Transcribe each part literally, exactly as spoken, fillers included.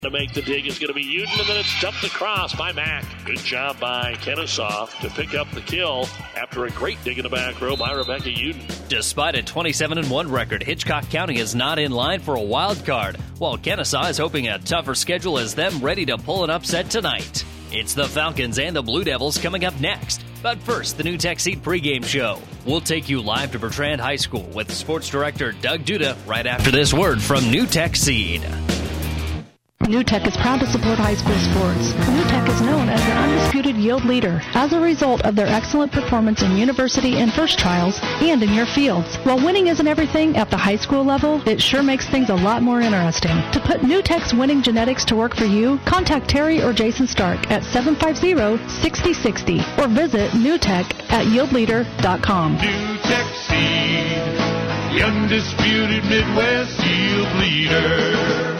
To make the dig is going to be Uden, and then it's dumped across by Mack. Good job by Kennesaw to pick up the kill after a great dig in the back row by Rebecca Uden. Despite a twenty-seven and one record, Hitchcock County is not in line for a wild card, while Kennesaw is hoping a tougher schedule has them ready to pull an upset tonight. It's the Falcons and the Blue Devils coming up next. But first, the New Tech Seed pregame show. We'll take you live to Bertrand High School with Sports Director Doug Duda right after this word from New Tech Seed. New Tech is proud to support high school sports. New Tech is known as an undisputed yield leader as a result of their excellent performance in university and first trials and in your fields. While winning isn't everything at the high school level, it sure makes things a lot more interesting. To put New Tech's winning genetics to work for you, contact Terry or Jason Stark at seven five zero, six zero six zero or visit newtech at yield leader dot com. New Tech Seed, the undisputed Midwest yield leader.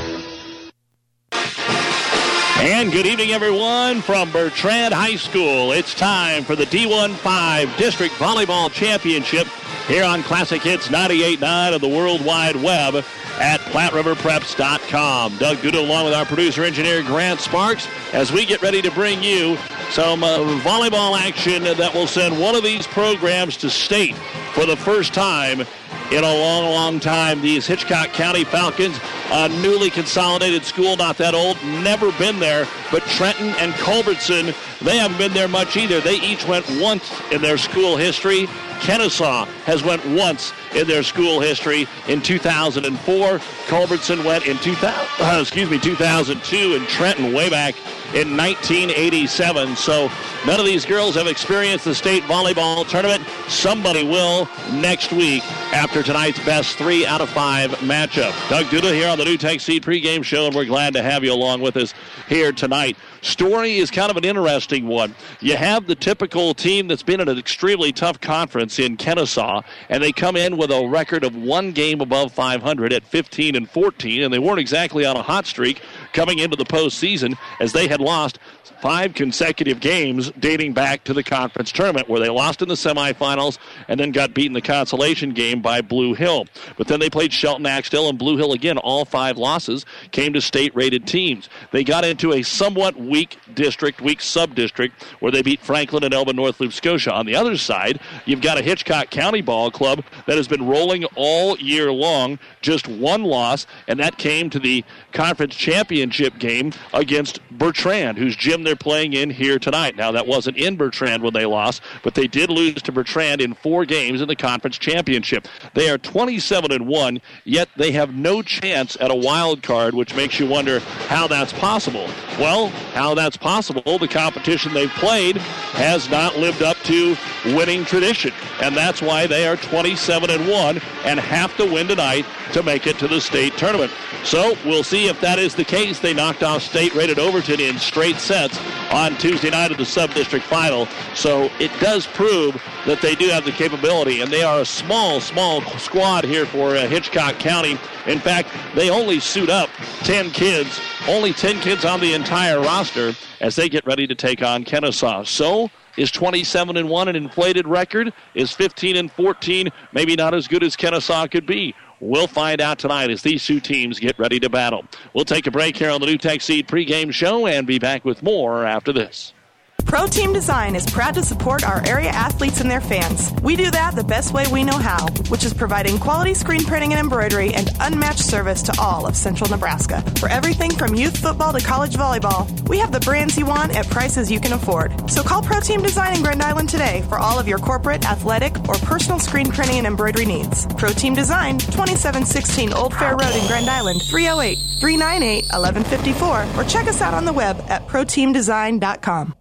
And good evening, everyone, from Bertrand High School. It's time for the D one five District Volleyball Championship here on Classic Hits ninety-eight point nine of the World Wide Web at platte river preps dot com. Doug Duda along with our producer-engineer Grant Sparks as we get ready to bring you some uh, volleyball action that will send one of these programs to state for the first time in a long, long time. These Hitchcock County Falcons, a newly consolidated school, not that old, never been there. But Trenton and Culbertson, they haven't been there much either. They each went once in their school history. Kennesaw has went once in their school history in two thousand four. Culbertson went in two thousand, uh, excuse me, two thousand two, and Trenton way back in nineteen eighty-seven. So none of these girls have experienced the state volleyball tournament. Somebody will next week after tonight's best three out of five matchup. Doug Duda here on the New Tech Seed pregame show, and we're glad to have you along with us here tonight. Story is kind of an interesting one. You have the typical team that's been in an extremely tough conference in Kennesaw, and they come in with a record of one game above five hundred at fifteen and fourteen, and they weren't exactly on a hot streak coming into the postseason as they had lost five consecutive games dating back to the conference tournament where they lost in the semifinals and then got beaten in the consolation game by Blue Hill. But then they played Shelton Axtell and Blue Hill again. All five losses came to state-rated teams. They got into a somewhat weak district, weak sub-district, where they beat Franklin and Elba North Loop Scotia. On the other side, you've got a Hitchcock County ball club that has been rolling all year long, just one loss, and that came to the conference championship game against Bertrand, whose gym they're playing in here tonight. Now, that wasn't in Bertrand when they lost, but they did lose to Bertrand in four games in the conference championship. They are twenty-seven and one, yet they have no chance at a wild card, which makes you wonder how that's possible. Well, how that's possible, the competition they've played has not lived up to winning tradition, and that's why they are twenty-seven and one and have to win tonight to make it to the state tournament. So we'll see if that is the case. They knocked off state-rated Overton in straight sets on Tuesday night of the sub-district final, so it does prove that they do have the capability, and they are a small, small squad here for uh, Hitchcock County. In fact, they only suit up ten kids, only ten kids on the entire roster as they get ready to take on Kennesaw. So is twenty-seven and one an inflated record? Is fifteen and fourteen maybe not as good as Kennesaw could be? We'll find out tonight as these two teams get ready to battle. We'll take a break here on the New Tech Seed pregame show and be back with more after this. Pro Team Design is proud to support our area athletes and their fans. We do that the best way we know how, which is providing quality screen printing and embroidery and unmatched service to all of Central Nebraska. For everything from youth football to college volleyball, we have the brands you want at prices you can afford. So call Pro Team Design in Grand Island today for all of your corporate, athletic, or personal screen printing and embroidery needs. Pro Team Design, twenty-seven sixteen Old Fair Road in Grand Island, three oh eight, three nine eight, eleven fifty-four, or check us out on the web at pro team design dot com.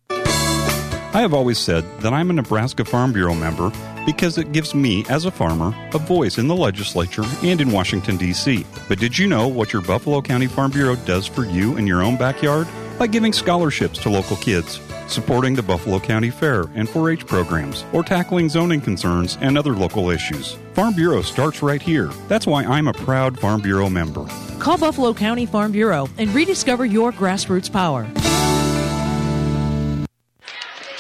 I have always said that I'm a Nebraska Farm Bureau member because it gives me, as a farmer, a voice in the legislature and in Washington, D C But did you know what your Buffalo County Farm Bureau does for you in your own backyard? By giving scholarships to local kids, supporting the Buffalo County Fair and four H programs, or tackling zoning concerns and other local issues. Farm Bureau starts right here. That's why I'm a proud Farm Bureau member. Call Buffalo County Farm Bureau and rediscover your grassroots power.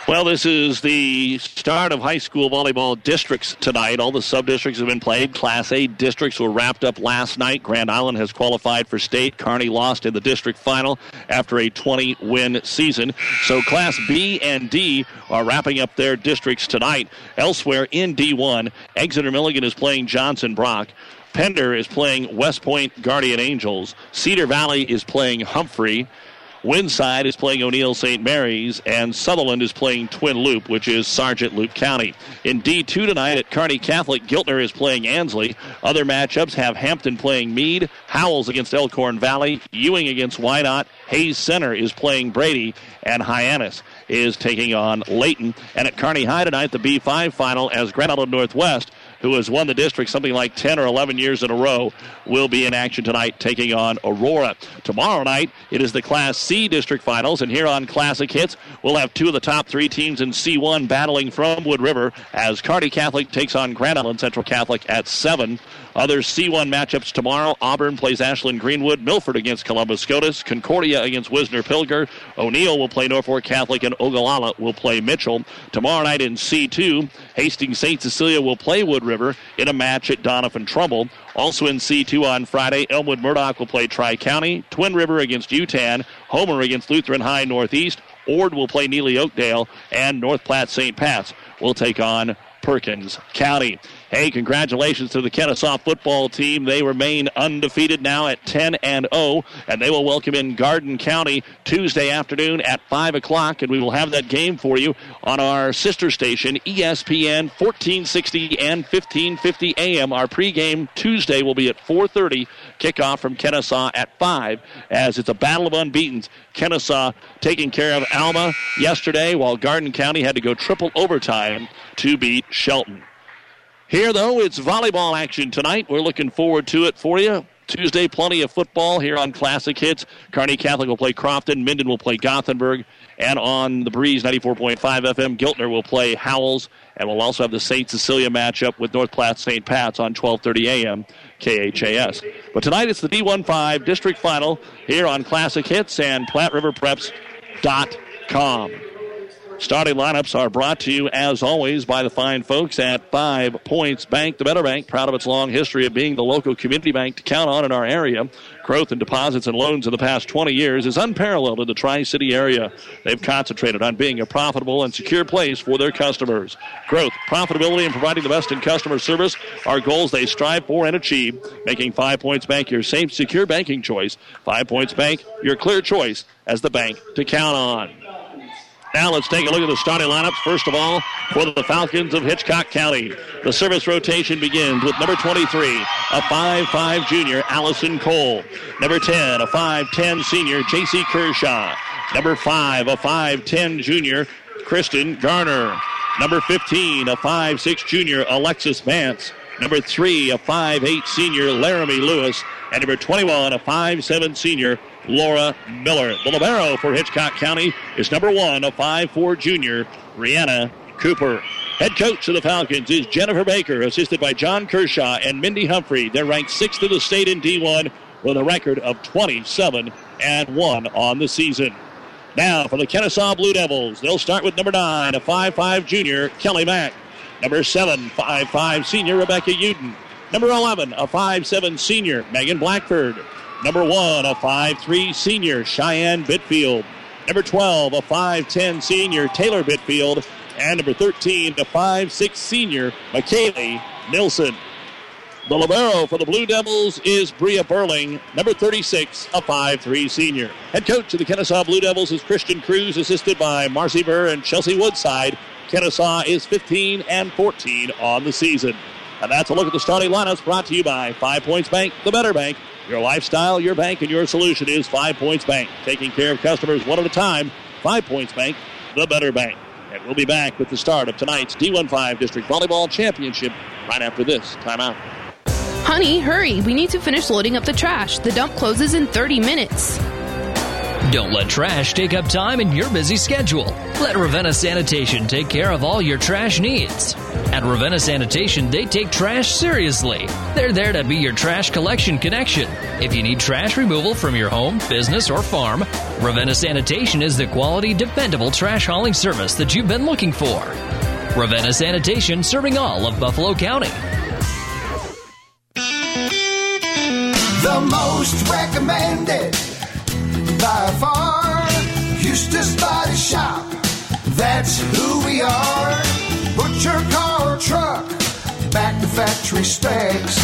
Well, this is the start of high school volleyball districts tonight. All the sub-districts have been played. Class A districts were wrapped up last night. Grand Island has qualified for state. Kearney lost in the district final after a twenty-win season. So Class B and D are wrapping up their districts tonight. Elsewhere in D one, Exeter Milligan is playing Johnson Brock. Pender is playing West Point Guardian Angels. Cedar Valley is playing Humphrey. Winside is playing O'Neill Saint Mary's, and Sutherland is playing Twin Loop, which is Sargent Loop County. In D two tonight at Kearney Catholic, Giltner is playing Ansley. Other matchups have Hampton playing Meade, Howells against Elkhorn Valley, Ewing against Wynot, Hayes Center is playing Brady, and Hyannis is taking on Layton. And at Kearney High tonight, the B five final, as Grand Island Northwest, who has won the district something like ten or eleven years in a row, will be in action tonight taking on Aurora. Tomorrow night, it is the Class C district finals, and here on Classic Hits, we'll have two of the top three teams in C one battling from Wood River as Kearney Catholic takes on Grand Island Central Catholic at seven. Other C one matchups tomorrow, Auburn plays Ashland Greenwood, Milford against Columbus Scotus, Concordia against Wisner Pilger, O'Neill will play Norfolk Catholic, and Ogallala will play Mitchell. Tomorrow night in C two, Hastings Saint Cecilia will play Wood River in a match at Donovan Trumbull. Also in C two on Friday, Elmwood Murdoch will play Tri-County, Twin River against UTAN, Homer against Lutheran High Northeast, Ord will play Neely Oakdale, and North Platte Saint Pat's will take on Perkins County. Hey, congratulations to the Kennesaw football team. They remain undefeated now at ten and oh, and they will welcome in Garden County Tuesday afternoon at five o'clock, and we will have that game for you on our sister station, E S P N fourteen sixty and fifteen fifty A M. Our pregame Tuesday will be at four thirty, kickoff from Kennesaw at five, as it's a battle of unbeatens. Kennesaw taking care of Alma yesterday, while Garden County had to go triple overtime to beat Shelton. Here, though, it's volleyball action tonight. We're looking forward to it for you. Tuesday, plenty of football here on Classic Hits. Kearney Catholic will play Crofton. Minden will play Gothenburg. And on the Breeze ninety-four point five F M, Giltner will play Howells. And we'll also have the Saint Cecilia matchup with North Platte Saint Pat's on twelve thirty A M K H A S. But tonight it's the D one five district final here on Classic Hits and Platte River Preps dot com. Starting lineups are brought to you, as always, by the fine folks at Five Points Bank, the Better Bank, proud of its long history of being the local community bank to count on in our area. Growth in deposits and loans in the past twenty years is unparalleled in the Tri-City area. They've concentrated on being a profitable and secure place for their customers. Growth, profitability, and providing the best in customer service are goals they strive for and achieve, making Five Points Bank your safe, secure banking choice. Five Points Bank, your clear choice as the bank to count on. Now let's take a look at the starting lineups. First of all, for the Falcons of Hitchcock County, the service rotation begins with number twenty-three, a five five junior, Allison Cole. Number ten, a five ten senior, J C Kershaw. Number five, a five ten junior, Kristen Garner. Number fifteen, a five six junior, Alexis Vance. Number three, a five eight senior, Laramie Lewis. And number twenty-one, a five seven senior, Laura Miller. The libero for Hitchcock County is number one, a five four junior, Rihanna Cooper. Head coach of the Falcons is Jennifer Baker, assisted by John Kershaw and Mindy Humphrey. They're ranked sixth in the state in D one with a record of twenty-seven and one on the season. Now for the Kennesaw Blue Devils, they'll start with number nine, a five five junior, Kelly Mack. Number seven, five five senior, Rebecca Uden. Number eleven, a five seven senior, Megan Blackford. Number one, a five three senior, Cheyenne Bitfield. Number twelve, a five ten senior, Taylor Bitfield. And number thirteen, a five six senior, McKaylee Nilsson. The libero for the Blue Devils is Bria Burling. Number thirty-six, a five three senior. Head coach of the Kennesaw Blue Devils is Christian Cruz, assisted by Marcy Burr and Chelsea Woodside. Kennesaw is fifteen and fourteen on the season. And that's a look at the starting lineups brought to you by Five Points Bank, the Better Bank. Your lifestyle, your bank, and your solution is Five Points Bank. Taking care of customers one at a time. Five Points Bank, the Better Bank. And we'll be back with the start of tonight's D one five District Volleyball Championship right after this timeout. Honey, hurry. We need to finish loading up the trash. The dump closes in thirty minutes. Don't let trash take up time in your busy schedule. Let Ravenna Sanitation take care of all your trash needs. At Ravenna Sanitation, they take trash seriously. They're there to be your trash collection connection. If you need trash removal from your home, business, or farm, Ravenna Sanitation is the quality, dependable trash hauling service that you've been looking for. Ravenna Sanitation, serving all of Buffalo County. The most recommended by far, Eustace Body Shop. That's who we are. Put your car or truck back to factory specs.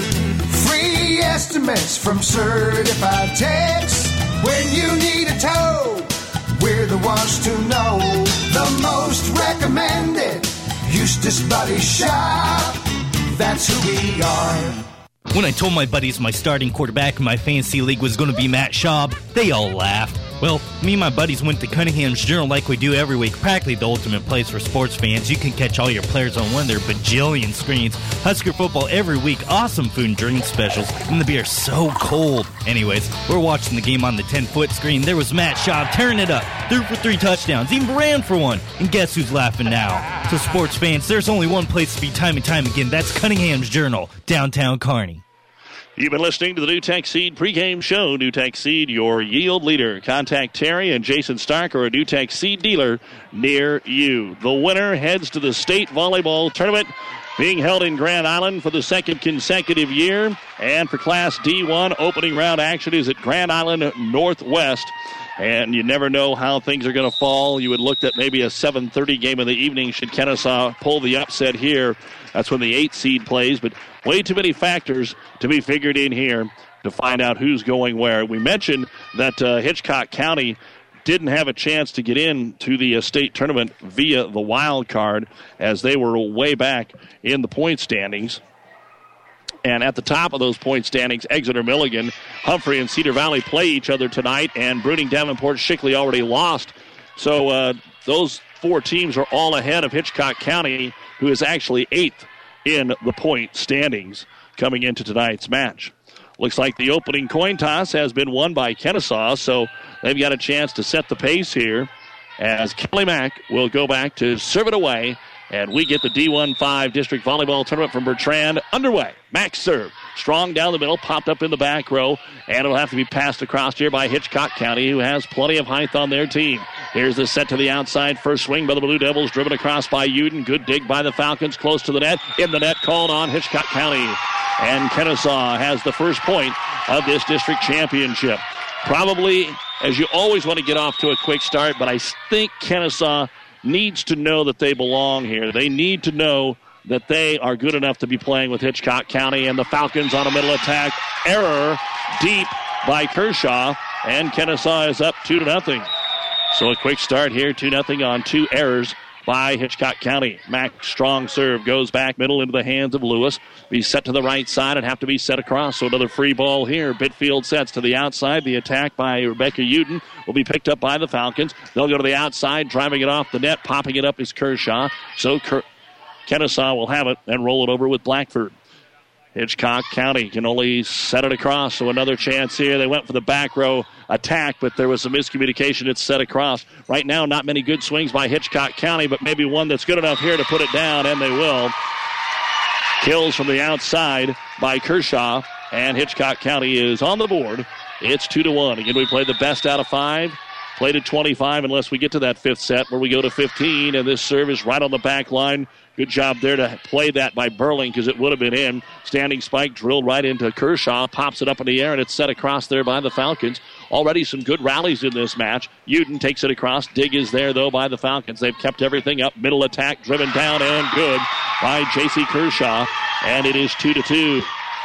Free estimates from certified techs. When you need a tow, we're the ones to know. The most recommended Eustace Body Shop. That's who we are. When I told my buddies my starting quarterback in my fantasy league was going to be Matt Schaub, they all laughed. Well, me and my buddies went to Cunningham's Journal like we do every week, practically the ultimate place for sports fans. You can catch all your players on one of their bajillion screens. Husker football every week, awesome food and drink specials, and the beer's so cold. Anyways, we're watching the game on the ten-foot screen. There was Matt Schaub tearing it up, threw for three touchdowns, even ran for one. And guess who's laughing now? So sports fans, there's only one place to be time and time again. That's Cunningham's Journal, downtown Kearney. You've been listening to the NewTek Seed pregame show. NewTek Seed, your yield leader. Contact Terry and Jason Stark or a NewTek Seed dealer near you. The winner heads to the state volleyball tournament being held in Grand Island for the second consecutive year. And for Class D one, opening round action is at Grand Island Northwest. And you never know how things are going to fall. You would look at maybe a seven thirty game in the evening should Kennesaw pull the upset here. That's when the eight seed plays, but way too many factors to be figured in here to find out who's going where. We mentioned that uh, Hitchcock County didn't have a chance to get in to the uh, state tournament via the wild card as they were way back in the point standings. And at the top of those point standings, Exeter Milligan, Humphrey, and Cedar Valley play each other tonight, and Bruning, Davenport, Shickley already lost. So uh, those four teams are all ahead of Hitchcock County, who is actually eighth in the point standings coming into tonight's match. Looks like the opening coin toss has been won by Kennesaw, so they've got a chance to set the pace here as Kelly Mack will go back to serve it away, and we get the D one five District Volleyball Tournament from Bertrand underway. Mack serve. Strong down the middle, popped up in the back row, and it'll have to be passed across here by Hitchcock County, who has plenty of height on their team. Here's the set to the outside. First swing by the Blue Devils, driven across by Uden. Good dig by the Falcons, close to the net. In the net, called on Hitchcock County. And Kennesaw has the first point of this district championship. Probably, as you always want to get off to a quick start, but I think Kennesaw needs to know that they belong here. They need to know that they are good enough to be playing with Hitchcock County, and the Falcons on a middle attack. Error deep by Kershaw, and Kennesaw is up two to nothing. So a quick start here, two nothing on two errors by Hitchcock County. Mack, strong serve, goes back middle into the hands of Lewis. Be set to the right side and have to be set across. So another free ball here. Bitfield sets to the outside. The attack by Rebecca Uden will be picked up by the Falcons. They'll go to the outside, driving it off the net. Popping it up is Kershaw. So Ker- Kennesaw will have it and roll it over with Blackford. Hitchcock County can only set it across, so another chance here. They went for the back row attack, but there was some miscommunication. It's set across. Right now, not many good swings by Hitchcock County, but maybe one that's good enough here to put it down, and they will. Kills from the outside by Kershaw, and Hitchcock County is on the board. It's two to one. Again, we play the best out of five. Played at twenty-five unless we get to that fifth set where we go to fifteen, and this serve is right on the back line. Good job there to play that by Burling because it would have been in. Standing spike drilled right into Kershaw, pops it up in the air, and it's set across there by the Falcons. Already some good rallies in this match. Uden takes it across. Dig is there, though, by the Falcons. They've kept everything up. Middle attack driven down and good by J C Kershaw, and it is two to two.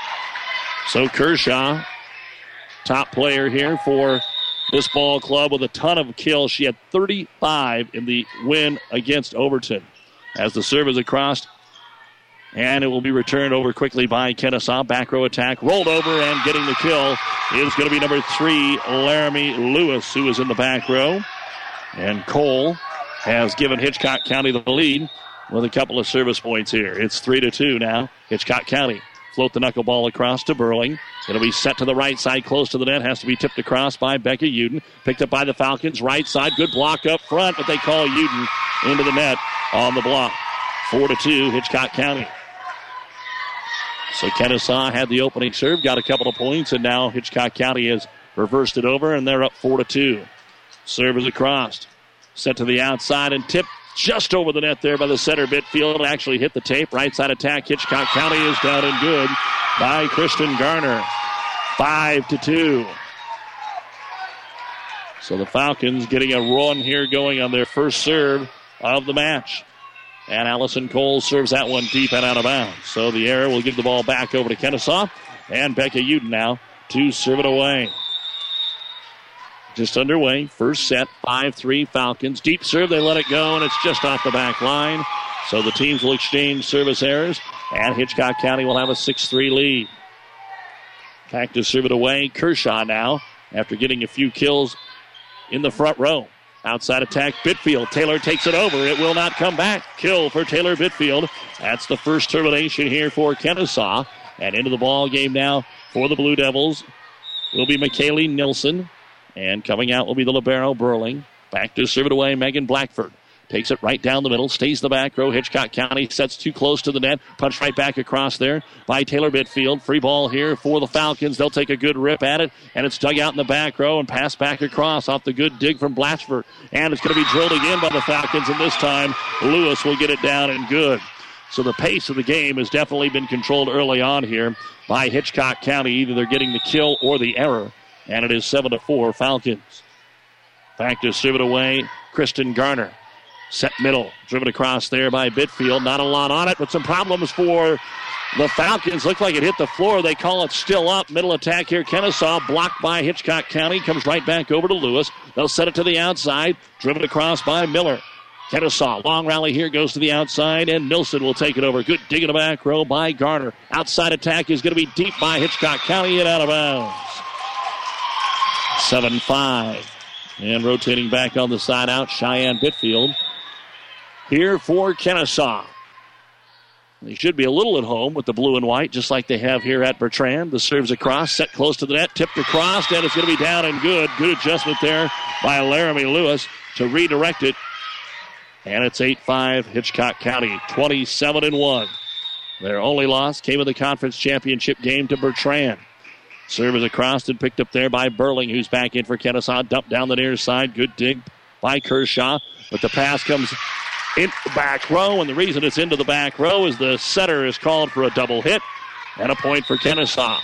So Kershaw, top player here for this ball club with a ton of kills. She had thirty-five in the win against Overton. As the serve is across, and it will be returned over quickly by Kennesaw. Back row attack, rolled over, and getting the kill is going to be number three, Laramie Lewis, who is in the back row. And Cole has given Hitchcock County the lead with a couple of service points here. It's three to two now. Hitchcock County float the knuckleball across to Burling. It'll be set to the right side, close to the net. Has to be tipped across by Becca Uden. Picked up by the Falcons. Right side, good block up front, but they call Uden into the net on the block. Four to two, Hitchcock County. So Kennesaw had the opening serve, got a couple of points, and now Hitchcock County has reversed it over, and they're up four to two. Serve is across. Set to the outside and tipped just over the net there by the center Bitfield. Actually hit the tape. Right side attack. Hitchcock County is down and good by Kristen Garner. Five to two. So the Falcons getting a run here going on their first serve of the match. And Allison Cole serves that one deep and out of bounds. So the error will give the ball back over to Kennesaw. And Becca Uden now to serve it away. Just underway. First set, five three Falcons. Deep serve, they let it go, and it's just off the back line. So the teams will exchange service errors, and Hitchcock County will have a six three lead. Back to serve it away. Kershaw now, after getting a few kills in the front row. Outside attack, Bitfield. Taylor takes it over. It will not come back. Kill for Taylor Bitfield. That's the first termination here for Kennesaw. And into the ball game now for the Blue Devils will be McKaylee Nilsson. And coming out will be the libero Burling. Back to serve it away, Megan Blackford. Takes it right down the middle, stays the back row. Hitchcock County sets too close to the net. Punch right back across there by Taylor Bitfield. Free ball here for the Falcons. They'll take a good rip at it, and it's dug out in the back row and passed back across off the good dig from Blatchford. And it's going to be drilled again by the Falcons, and this time Lewis will get it down and good. So the pace of the game has definitely been controlled early on here by Hitchcock County. Either they're getting the kill or the error. And it is seven to four Falcons. Back to serve it away, Kristen Garner. Set middle, driven across there by Bitfield. Not a lot on it, but some problems for the Falcons. Look like it hit the floor. They call it still up. Middle attack here, Kennesaw, blocked by Hitchcock County. Comes right back over to Lewis. They'll set it to the outside, driven across by Miller. Kennesaw, long rally here, goes to the outside, and Nilsson will take it over. Good dig in the back row by Garner. Outside attack is going to be deep by Hitchcock County and out of bounds. seven five. And rotating back on the side out, Cheyenne Bitfield. Here for Kennesaw. They should be a little at home with the blue and white, just like they have here at Bertrand. The serve's across, set close to the net, tipped across, and it's going to be down and good. Good adjustment there by Laramie Lewis to redirect it. And it's eight five Hitchcock County, twenty-seven and one. Their only loss came in the conference championship game to Bertrand. Serve is across and picked up there by Burling, who's back in for Kennesaw. Dumped down the near side. Good dig by Kershaw. But the pass comes in the back row, and the reason it's into the back row is the setter is called for a double hit and a point for Kennesaw.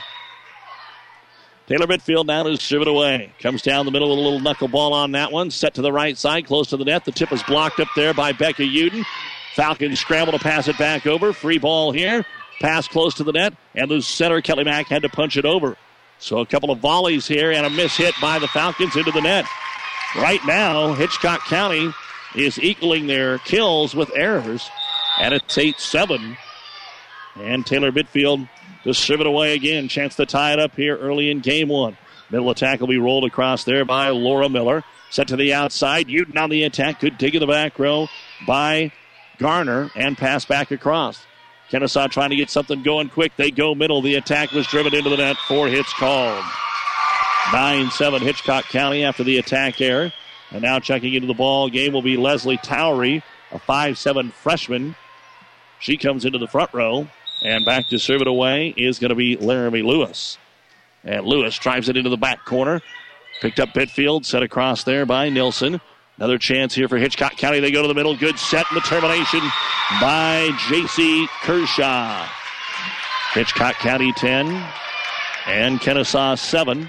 Taylor Bitfield now to serve it away. Comes down the middle with a little knuckleball on that one. Set to the right side, close to the net. The tip is blocked up there by Becca Uden. Falcons scramble to pass it back over. Free ball here. Pass close to the net, and the center, Kelly Mack, had to punch it over. So a couple of volleys here and a miss hit by the Falcons into the net. Right now, Hitchcock County is equaling their kills with errors, and it's eight seven. And Taylor Bitfield to serve it away again. Chance to tie it up here early in game one. Middle attack will be rolled across there by Laura Miller. Set to the outside. Uden on the attack. Good dig in the back row by Garner and pass back across. Kennesaw trying to get something going quick. They go middle. The attack was driven into the net. Four hits called. nine seven Hitchcock County after the attack error. And now checking into the ball game will be Leslie Towery, a five seven freshman. She comes into the front row. And back to serve it away is going to be Laramie Lewis. And Lewis drives it into the back corner. Picked up Bitfield, set across there by Nilsson. Another chance here for Hitchcock County. They go to the middle. Good set and the termination by J C Kershaw. Hitchcock County ten and Kennesaw seven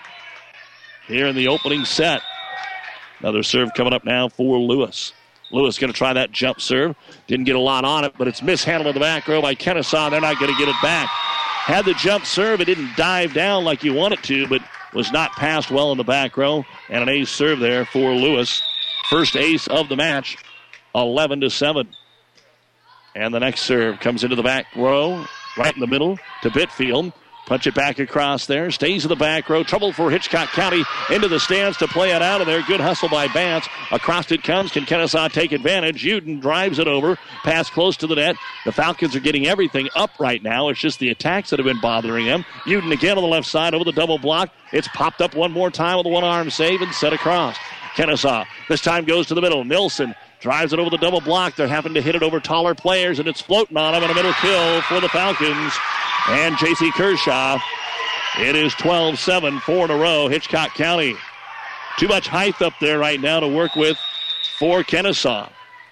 here in the opening set. Another serve coming up now for Lewis. Lewis going to try that jump serve. Didn't get a lot on it, but it's mishandled in the back row by Kennesaw. They're not going to get it back. Had the jump serve. It didn't dive down like you want it to, but was not passed well in the back row. And an ace serve there for Lewis. First ace of the match, eleven to seven. And the next serve comes into the back row, right in the middle to Bitfield. Punch it back across there. Stays in the back row. Trouble for Hitchcock County. Into the stands to play it out of there. Good hustle by Bance. Across it comes. Can Kennesaw take advantage? Uden drives it over. Pass close to the net. The Falcons are getting everything up right now. It's just the attacks that have been bothering them. Uden again on the left side over the double block. It's popped up one more time with a one-arm save and set across. Kennesaw this time goes to the middle. Nilsson drives it over the double block. They're having to hit it over taller players, and it's floating on them, and a middle kill for the Falcons. And J C Kershaw. It is twelve seven, four in a row. Hitchcock County. Too much height up there right now to work with for Kennesaw.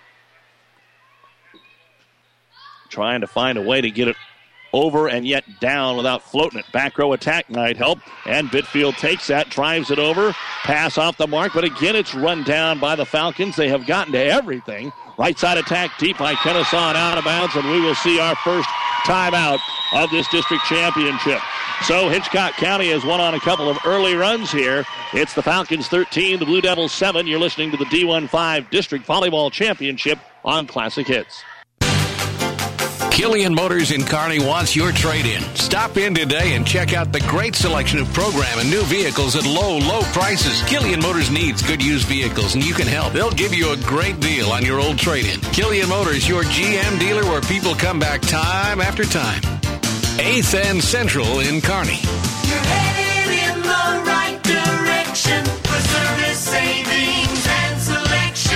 Trying to find a way to get it over and yet down without floating it. Back row attack might help. And Bitfield takes that, drives it over. Pass off the mark, but again it's run down by the Falcons. They have gotten to everything. Right side attack deep by Kennesaw and out of bounds, and we will see our first timeout of this district championship. So Hitchcock County has won on a couple of early runs here. It's the Falcons thirteen, the Blue Devils seven. You're listening to the D fifteen District Volleyball Championship on Classic Hits. Killian Motors in Kearney wants your trade-in. Stop in today and check out the great selection of program and new vehicles at low, low prices. Killian Motors needs good used vehicles, and you can help. They'll give you a great deal on your old trade-in. Killian Motors, your G M dealer where people come back time after time. eighth and Central in Kearney. You're headed in the right direction for service, savings, and selection.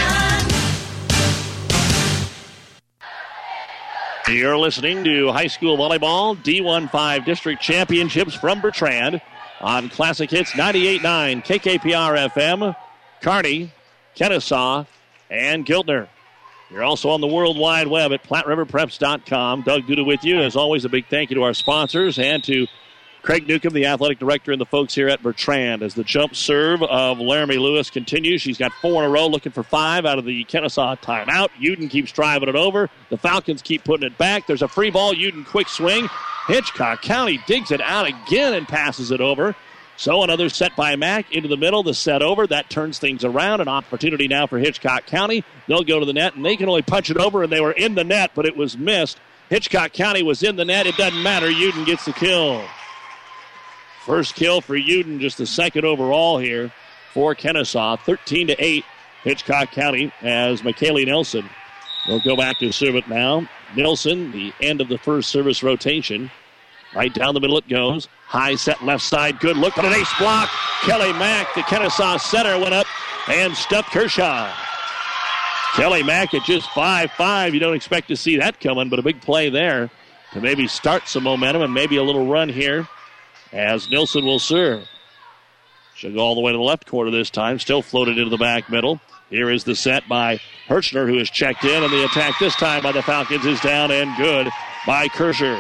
You're listening to high school volleyball D fifteen District Championships from Bertrand on Classic Hits ninety-eight point nine K K P R F M, Kearney, Kennesaw, and Giltner. You're also on the World Wide Web at Platte River Preps dot com. Doug Duda with you. As always, a big thank you to our sponsors and to Craig Newcomb, the athletic director, and the folks here at Bertrand. As the jump serve of Laramie Lewis continues, she's got four in a row, looking for five out of the Kennesaw timeout. Uden keeps driving it over. The Falcons keep putting it back. There's a free ball. Uden quick swing. Hitchcock County digs it out again and passes it over. So another set by Mack into the middle. The set over. That turns things around. An opportunity now for Hitchcock County. They'll go to the net, and they can only punch it over, and they were in the net, but it was missed. Hitchcock County was in the net. It doesn't matter. Uden gets the kill. First kill for Uden, just the second overall here for Kennesaw. thirteen to eight, Hitchcock County as McKaylee Nelson will go back to serve it now. Nelson, the end of the first service rotation. Right down the middle it goes. High set left side. Good look, but an ace block. Kelly Mack, the Kennesaw center, went up and stuffed Kershaw. Kelly Mack at just five five. You don't expect to see that coming, but a big play there to maybe start some momentum and maybe a little run here as Nilsson will serve. She'll go all the way to the left corner this time. Still floated into the back middle. Here is the set by Hirschner, who is checked in, and the attack this time by the Falcons is down and good by Kershaw.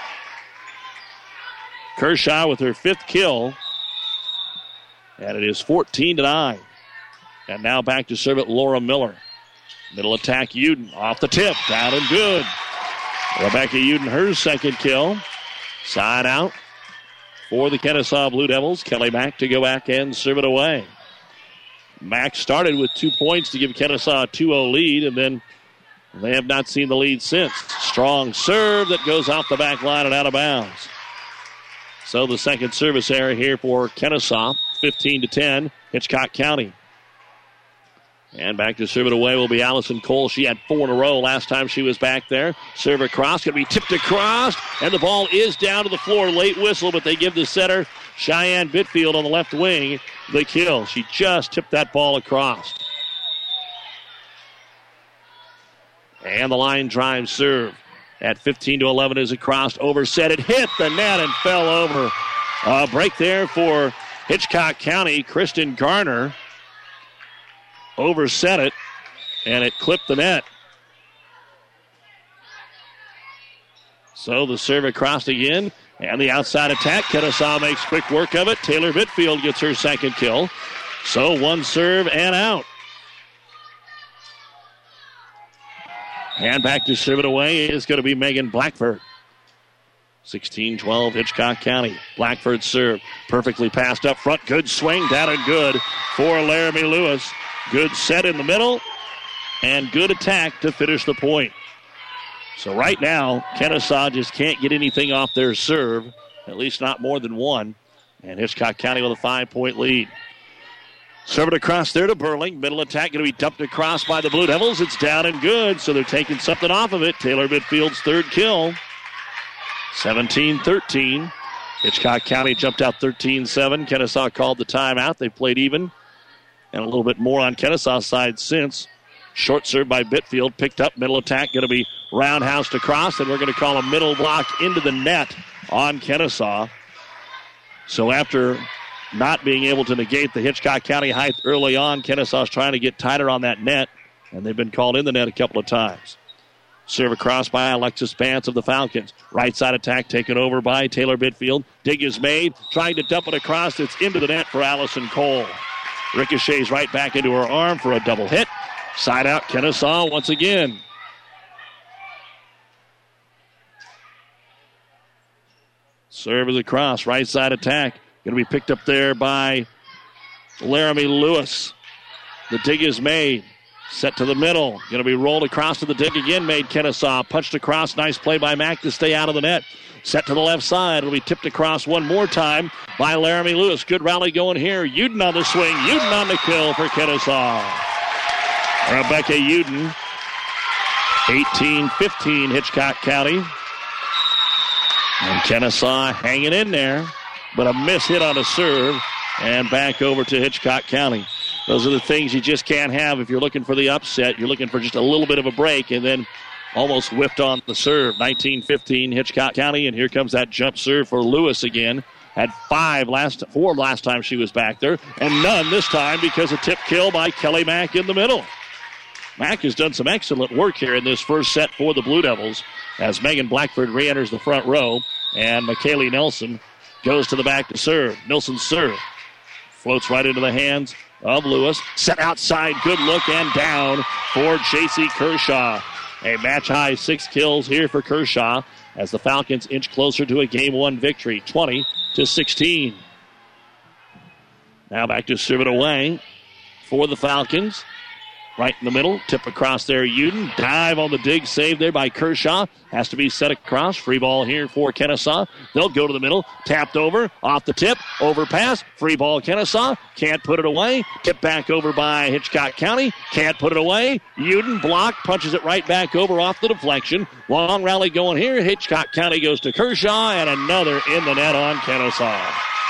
Kershaw with her fifth kill, and it is fourteen to nine. And now back to serve it, Laura Miller. Middle attack, Uden off the tip, down and good. Rebecca Uden, her second kill. Side out for the Kennesaw Blue Devils. Kelly Mack to go back and serve it away. Mack started with two points to give Kennesaw a two oh lead, and then they have not seen the lead since. Strong serve that goes off the back line and out of bounds. So the second service error here for Kennesaw, fifteen to ten, Hitchcock County. And back to serve it away will be Allison Cole. She had four in a row last time she was back there. Serve across, going to be tipped across, and the ball is down to the floor. Late whistle, but they give the setter, Cheyenne Bitfield on the left wing, the kill. She just tipped that ball across. And the line drive serve at fifteen to eleven is across, overset. It hit the net and fell over. A break there for Hitchcock County. Kristen Garner overset it, and it clipped the net. So the serve across again, and the outside attack. Kennesaw makes quick work of it. Taylor Bitfield gets her second kill. So one serve and out. And back to serve it away is going to be Megan Blackford. sixteen twelve Hitchcock County. Blackford serve. Perfectly passed up front. Good swing. Down and good for Laramie Lewis. Good set in the middle and good attack to finish the point. So right now, Kennesaw just can't get anything off their serve. at least not more than one. And Hitchcock County with a five-point lead. Serve it across there to Burling. Middle attack going to be dumped across by the Blue Devils. It's down and good, so they're taking something off of it. Taylor Midfield's third kill. seventeen thirteen. Hitchcock County jumped out thirteen seven. Kennesaw called the timeout. They played even. And a little bit more on Kennesaw's side since. Short serve by Bitfield. Picked up. Middle attack going to be roundhoused across. And we're going to call a middle block into the net on Kennesaw. So after not being able to negate the Hitchcock County height early on, Kennesaw's trying to get tighter on that net. And they've been called in the net a couple of times. Serve across by Alexis Spance of the Falcons. Right side attack taken over by Taylor Bitfield. Dig is made. Trying to dump it across. It's into the net for Allison Cole. Ricochets right back into her arm for a double hit. Side out Kennesaw once again. Serve is across. Right side attack. Going to be picked up there by Laramie Lewis. The dig is made. Set to the middle. Going to be rolled across to the dig again. Made Kennesaw. Punched across. Nice play by Mack to stay out of the net. Set to the left side. It'll be tipped across one more time by Laramie Lewis. Good rally going here. Uden on the swing. Uden on the kill for Kennesaw. Rebecca Uden. eighteen fifteen Hitchcock County. And Kennesaw hanging in there. But a miss hit on a serve. And back over to Hitchcock County. Those are the things you just can't have if you're looking for the upset. You're looking for just a little bit of a break and then almost whiffed on the serve. nineteen fifteen Hitchcock County, and here comes that jump serve for Lewis again. Had five last, four last time she was back there, and none this time because a tip kill by Kelly Mack in the middle. Mack has done some excellent work here in this first set for the Blue Devils as Megan Blackford re-enters the front row, and McKaylee Nelson goes to the back to serve. Nelson's serve floats right into the hands of Lewis. Set outside, good look, and down for J C Kershaw. A match-high six kills here for Kershaw as the Falcons inch closer to a game one victory, twenty to sixteen. Now back to serve it away for the Falcons. Right in the middle, tip across there, Uden. Dive on the dig, save there by Kershaw. Has to be set across. Free ball here for Kennesaw. They'll go to the middle. Tapped over, off the tip, overpass. Free ball Kennesaw. Can't put it away. Tip back over by Hitchcock County. Can't put it away. Uden block, punches it right back over off the deflection. Long rally going here. Hitchcock County goes to Kershaw, and another in the net on Kennesaw.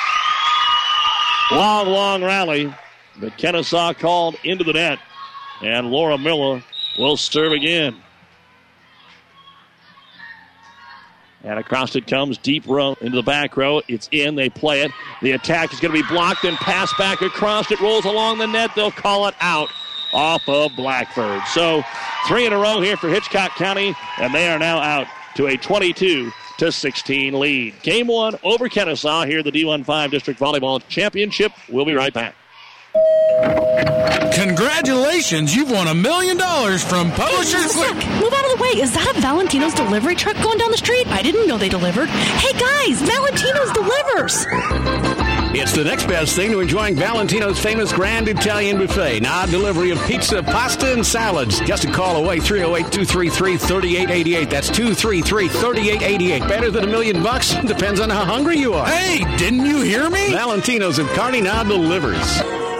Long, long rally, but Kennesaw called into the net. And Laura Miller will serve again. And across it comes, deep row into the back row. It's in. They play it. The attack is going to be blocked and passed back across. It rolls along the net. They'll call it out off of Blackford. So three in a row here for Hitchcock County, and they are now out to a twenty-two to sixteen lead. Game one over Kennesaw here at the D one five District Volleyball Championship. We'll be right back. Congratulations, you've won a million dollars from Publishers Clerk. Move out of the way. Is that a Valentino's delivery truck going down the street? I didn't know they delivered. Hey, guys, Valentino's delivers. It's the next best thing to enjoying Valentino's famous Grand Italian Buffet. Now, delivery of pizza, pasta, and salads. Just a call away, three oh eight, two three three, three eight eight eight. That's two three three, three eight eight eight. Better than a million bucks? Depends on how hungry you are. Hey, didn't you hear me? Valentino's of Kearney now delivers.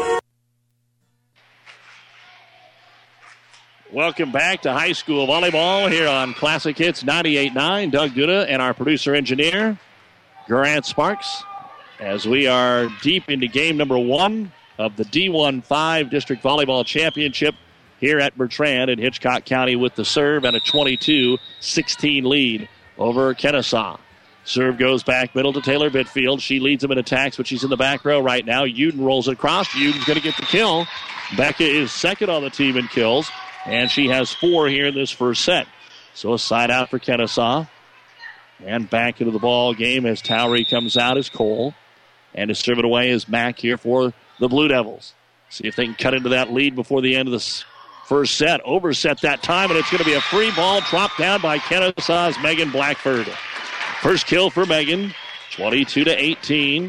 Welcome back to high school volleyball here on Classic Hits ninety-eight point nine. Doug Duda and our producer-engineer, Grant Sparks, as we are deep into game number one of the D one five District Volleyball Championship here at Bertrand in Hitchcock County with the serve and a twenty-two sixteen lead over Kennesaw. Serve goes back middle to Taylor Bitfield. She leads them in attacks, but she's in the back row right now. Uden rolls it across. Uden's going to get the kill. Becca is second on the team in kills. And she has four here in this first set. So a side out for Kennesaw. And back into the ball game as Towery comes out as Cole. And to serve it away is Mack here for the Blue Devils. See if they can cut into that lead before the end of this first set. Overset that time, and it's going to be a free ball dropped down by Kennesaw's Megan Blackford. First kill for Megan, twenty-two to eighteen.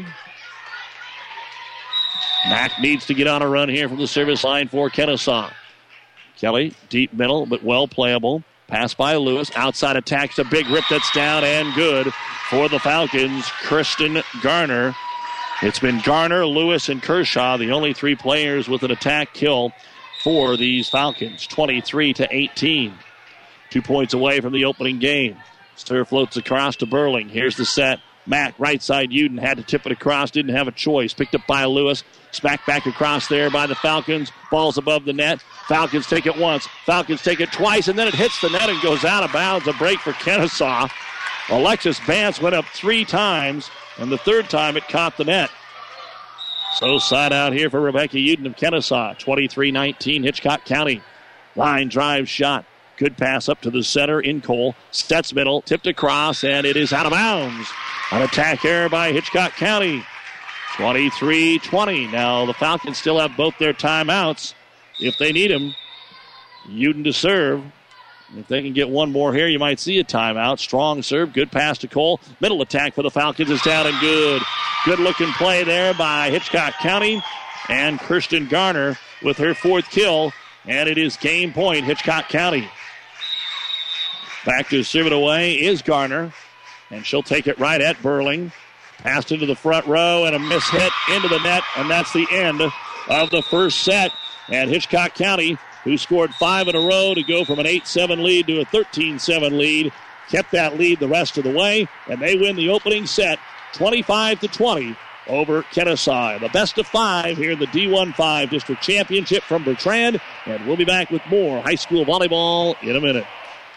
Mack needs to get on a run here from the service line for Kennesaw. Kelly, deep middle, but well playable. Pass by Lewis. Outside attacks a big rip that's down and good for the Falcons. Kristen Garner. It's been Garner, Lewis, and Kershaw, the only three players with an attack kill for these Falcons. twenty-three to eighteen. Two points away from the opening game. Serve floats across to Burling. Here's the set. Mack, right side, Uden had to tip it across, didn't have a choice. Picked up by Lewis. Smacked back across there by the Falcons. Ball's above the net. Falcons take it once. Falcons take it twice, and then it hits the net and goes out of bounds. A break for Kennesaw. Alexis Bance went up three times, and the third time it caught the net. So side out here for Rebecca Uden of Kennesaw. twenty-three nineteen, Hitchcock County. Line drive shot. Good pass up to the center in Cole. Stats middle, tipped across, and it is out of bounds. An attack error by Hitchcock County. twenty-three twenty. Now the Falcons still have both their timeouts if they need them. Uden to serve. If they can get one more here, you might see a timeout. Strong serve. Good pass to Cole. Middle attack for the Falcons is down and good. Good looking play there by Hitchcock County. And Kirsten Garner with her fourth kill. And it is game point, Hitchcock County. Back to serve it away is Garner. And she'll take it right at Burling. Passed into the front row and a miss hit into the net. And that's the end of the first set. And Hitchcock County, who scored five in a row to go from an eight seven lead to a thirteen seven lead, kept that lead the rest of the way. And they win the opening set twenty-five to twenty over Kennesaw. The best of five here in the D one five District Championship from Bertrand. And we'll be back with more high school volleyball in a minute.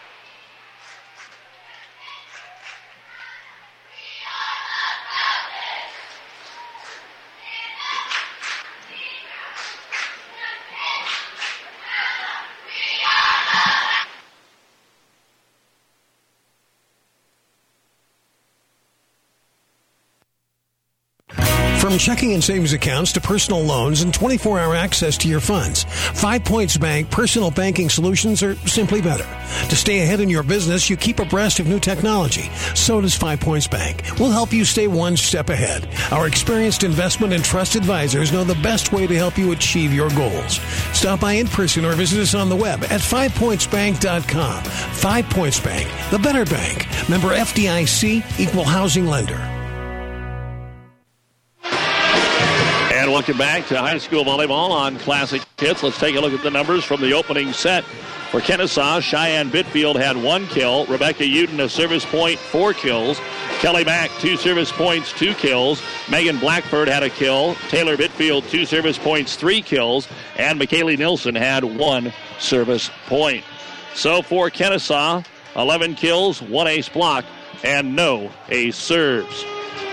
From checking and savings accounts to personal loans and twenty-four hour access to your funds, Five Points Bank personal banking solutions are simply better. To stay ahead in your business, you keep abreast of new technology. So does Five Points Bank. We'll help you stay one step ahead. Our experienced investment and trust advisors know the best way to help you achieve your goals. Stop by in person or visit us on the web at five points bank dot com. Five Points Bank, the better bank. Member F D I C, equal housing lender. And welcome back to high school volleyball on Classic Hits. Let's take a look at the numbers from the opening set. For Kennesaw, Cheyenne Bitfield had one kill. Rebecca Uden, a service point, four kills. Kelly Mack, two service points, two kills. Megan Blackford had a kill. Taylor Bitfield, two service points, three kills. And McKaylee Nilsson had one service point. So for Kennesaw, eleven kills, one ace block, and no ace serves.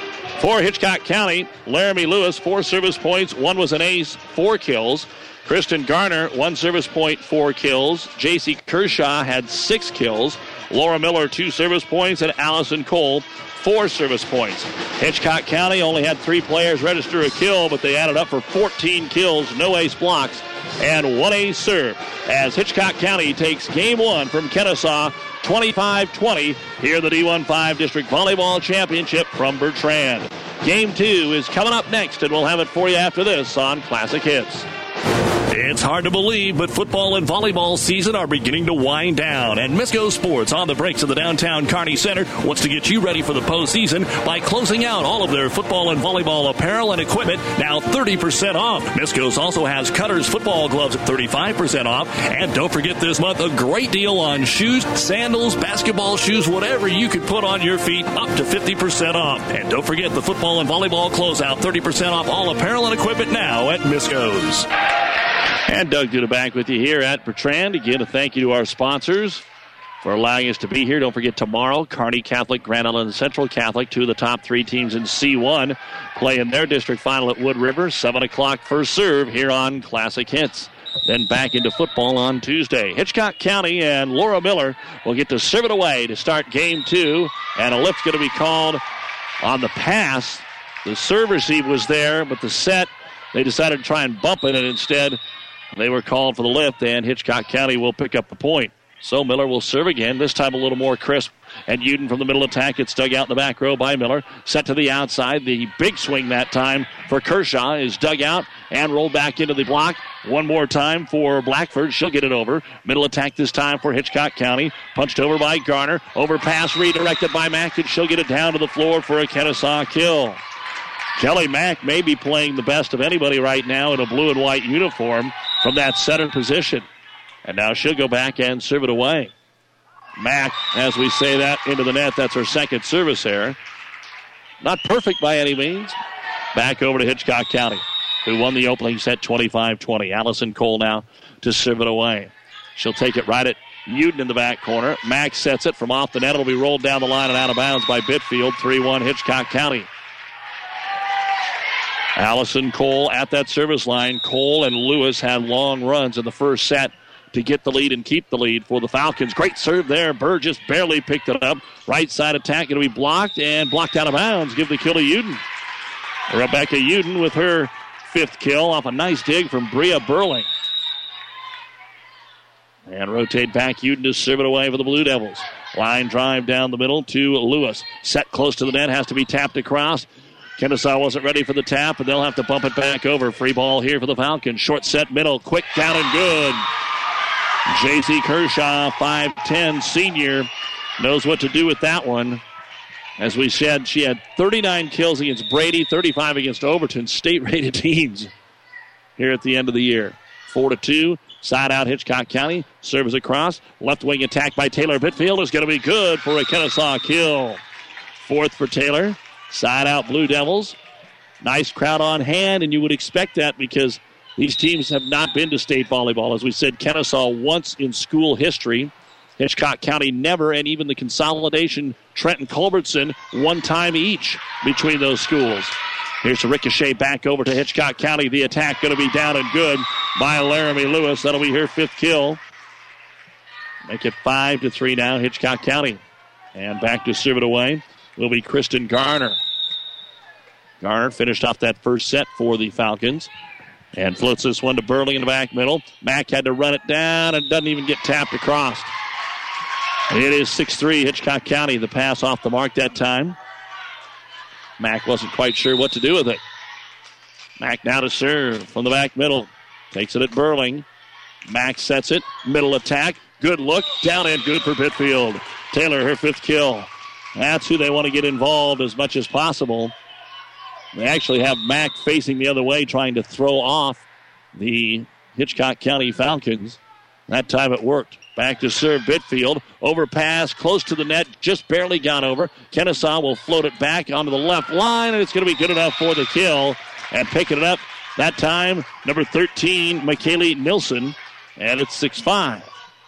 For Hitchcock County, Laramie Lewis, four service points, one was an ace, four kills. Kristen Garner, one service point, four kills. J C Kershaw had six kills. Laura Miller, two service points, and Allison Cole, four service points. Hitchcock County only had three players register a kill, but they added up for fourteen kills, no ace blocks, and one ace serve, as Hitchcock County takes game one from Kennesaw, twenty-five twenty, here in the D one five District Volleyball Championship from Bertrand. Game two is coming up next, and we'll have it for you after this on Classic Hits. It's hard to believe, but football and volleyball season are beginning to wind down. And Misco Sports, on the brakes of the downtown Kearney Center, wants to get you ready for the postseason by closing out all of their football and volleyball apparel and equipment, now thirty percent off. Misco's also has Cutters football gloves at thirty-five percent off. And don't forget this month, a great deal on shoes, sandals, basketball shoes, whatever you could put on your feet, up to fifty percent off. And don't forget the football and volleyball closeout, thirty percent off all apparel and equipment now at Misco's. And Doug Duda back with you here at Bertrand. Again, a thank you to our sponsors for allowing us to be here. Don't forget tomorrow, Kearney Catholic, Grand Island Central Catholic, two of the top three teams in C one, play in their district final at Wood River. seven o'clock first serve here on Classic Hits. Then back into football on Tuesday. Hitchcock County and Laura Miller will get to serve it away to start game two. And a lift's going to be called on the pass. The serve receive was there, but the set, they decided to try and bump it, and instead they were called for the lift, and Hitchcock County will pick up the point. So Miller will serve again, this time a little more crisp And Uden from the middle attack. It's dug out in the back row by Miller. Set to the outside. The big swing that time for Kershaw is dug out and rolled back into the block. One more time for Blackford. She'll get it over. Middle attack this time for Hitchcock County. Punched over by Garner. Overpass redirected by Mack, and she'll get it down to the floor for a Kennesaw kill. Kelly Mack may be playing the best of anybody right now in a blue and white uniform from that center position. And now she'll go back and serve it away. Mack, as we say that, into the net. That's her second service error. Not perfect by any means. Back over to Hitchcock County, who won the opening set twenty-five twenty. Allison Cole now to serve it away. She'll take it right at Uden in the back corner. Mack sets it from off the net. It'll be rolled down the line and out of bounds by Bitfield. three one Hitchcock County. Allison Cole at that service line. Cole and Lewis had long runs in the first set to get the lead and keep the lead for the Falcons. Great serve there. Burgess barely picked it up. Right side attack going to be blocked and blocked out of bounds. Give the kill to Uden. Rebecca Uden with her fifth kill off a nice dig from Bria Burling. And rotate back. Uden to serve it away for the Blue Devils. Line drive down the middle to Lewis. Set close to the net. Has to be tapped across. Kennesaw wasn't ready for the tap, and they'll have to bump it back over. Free ball here for the Falcons. Short set middle. Quick down and good. J C Kershaw, five ten senior, knows what to do with that one. As we said, she had thirty-nine kills against Brady, thirty-five against Overton, state-rated teams here at the end of the year. four to two, side out Hitchcock County. Serves across. Left wing attack by Taylor Bitfield is going to be good for a Kennesaw kill. Fourth for Taylor. Side out Blue Devils. Nice crowd on hand, and you would expect that because these teams have not been to state volleyball. As we said, Kennesaw once in school history. Hitchcock County never, and even the consolidation, Trenton Culbertson, one time each between those schools. Here's a ricochet back over to Hitchcock County. The attack going to be down and good by Laramie Lewis. That'll be her fifth kill. Make it five to three now, Hitchcock County. And back to serve it away will be Kristen Garner. Garner finished off that first set for the Falcons. And floats this one to Burley in the back middle. Mack had to run it down and doesn't even get tapped across. It is six three Hitchcock County. The pass off the mark that time. Mack wasn't quite sure what to do with it. Mack now to serve from the back middle. Takes it at Burling. Mack sets it. Middle attack. Good look. Down and good for Bitfield. Taylor, her fifth kill. That's who they want to get involved as much as possible. They actually have Mack facing the other way, trying to throw off the Hitchcock County Falcons. That time it worked. Back to serve Bitfield. Overpass, close to the net, just barely got over. Kennesaw will float it back onto the left line, and it's going to be good enough for the kill. And picking it up that time, number thirteen, McKaylee Nilsson, and it's six five.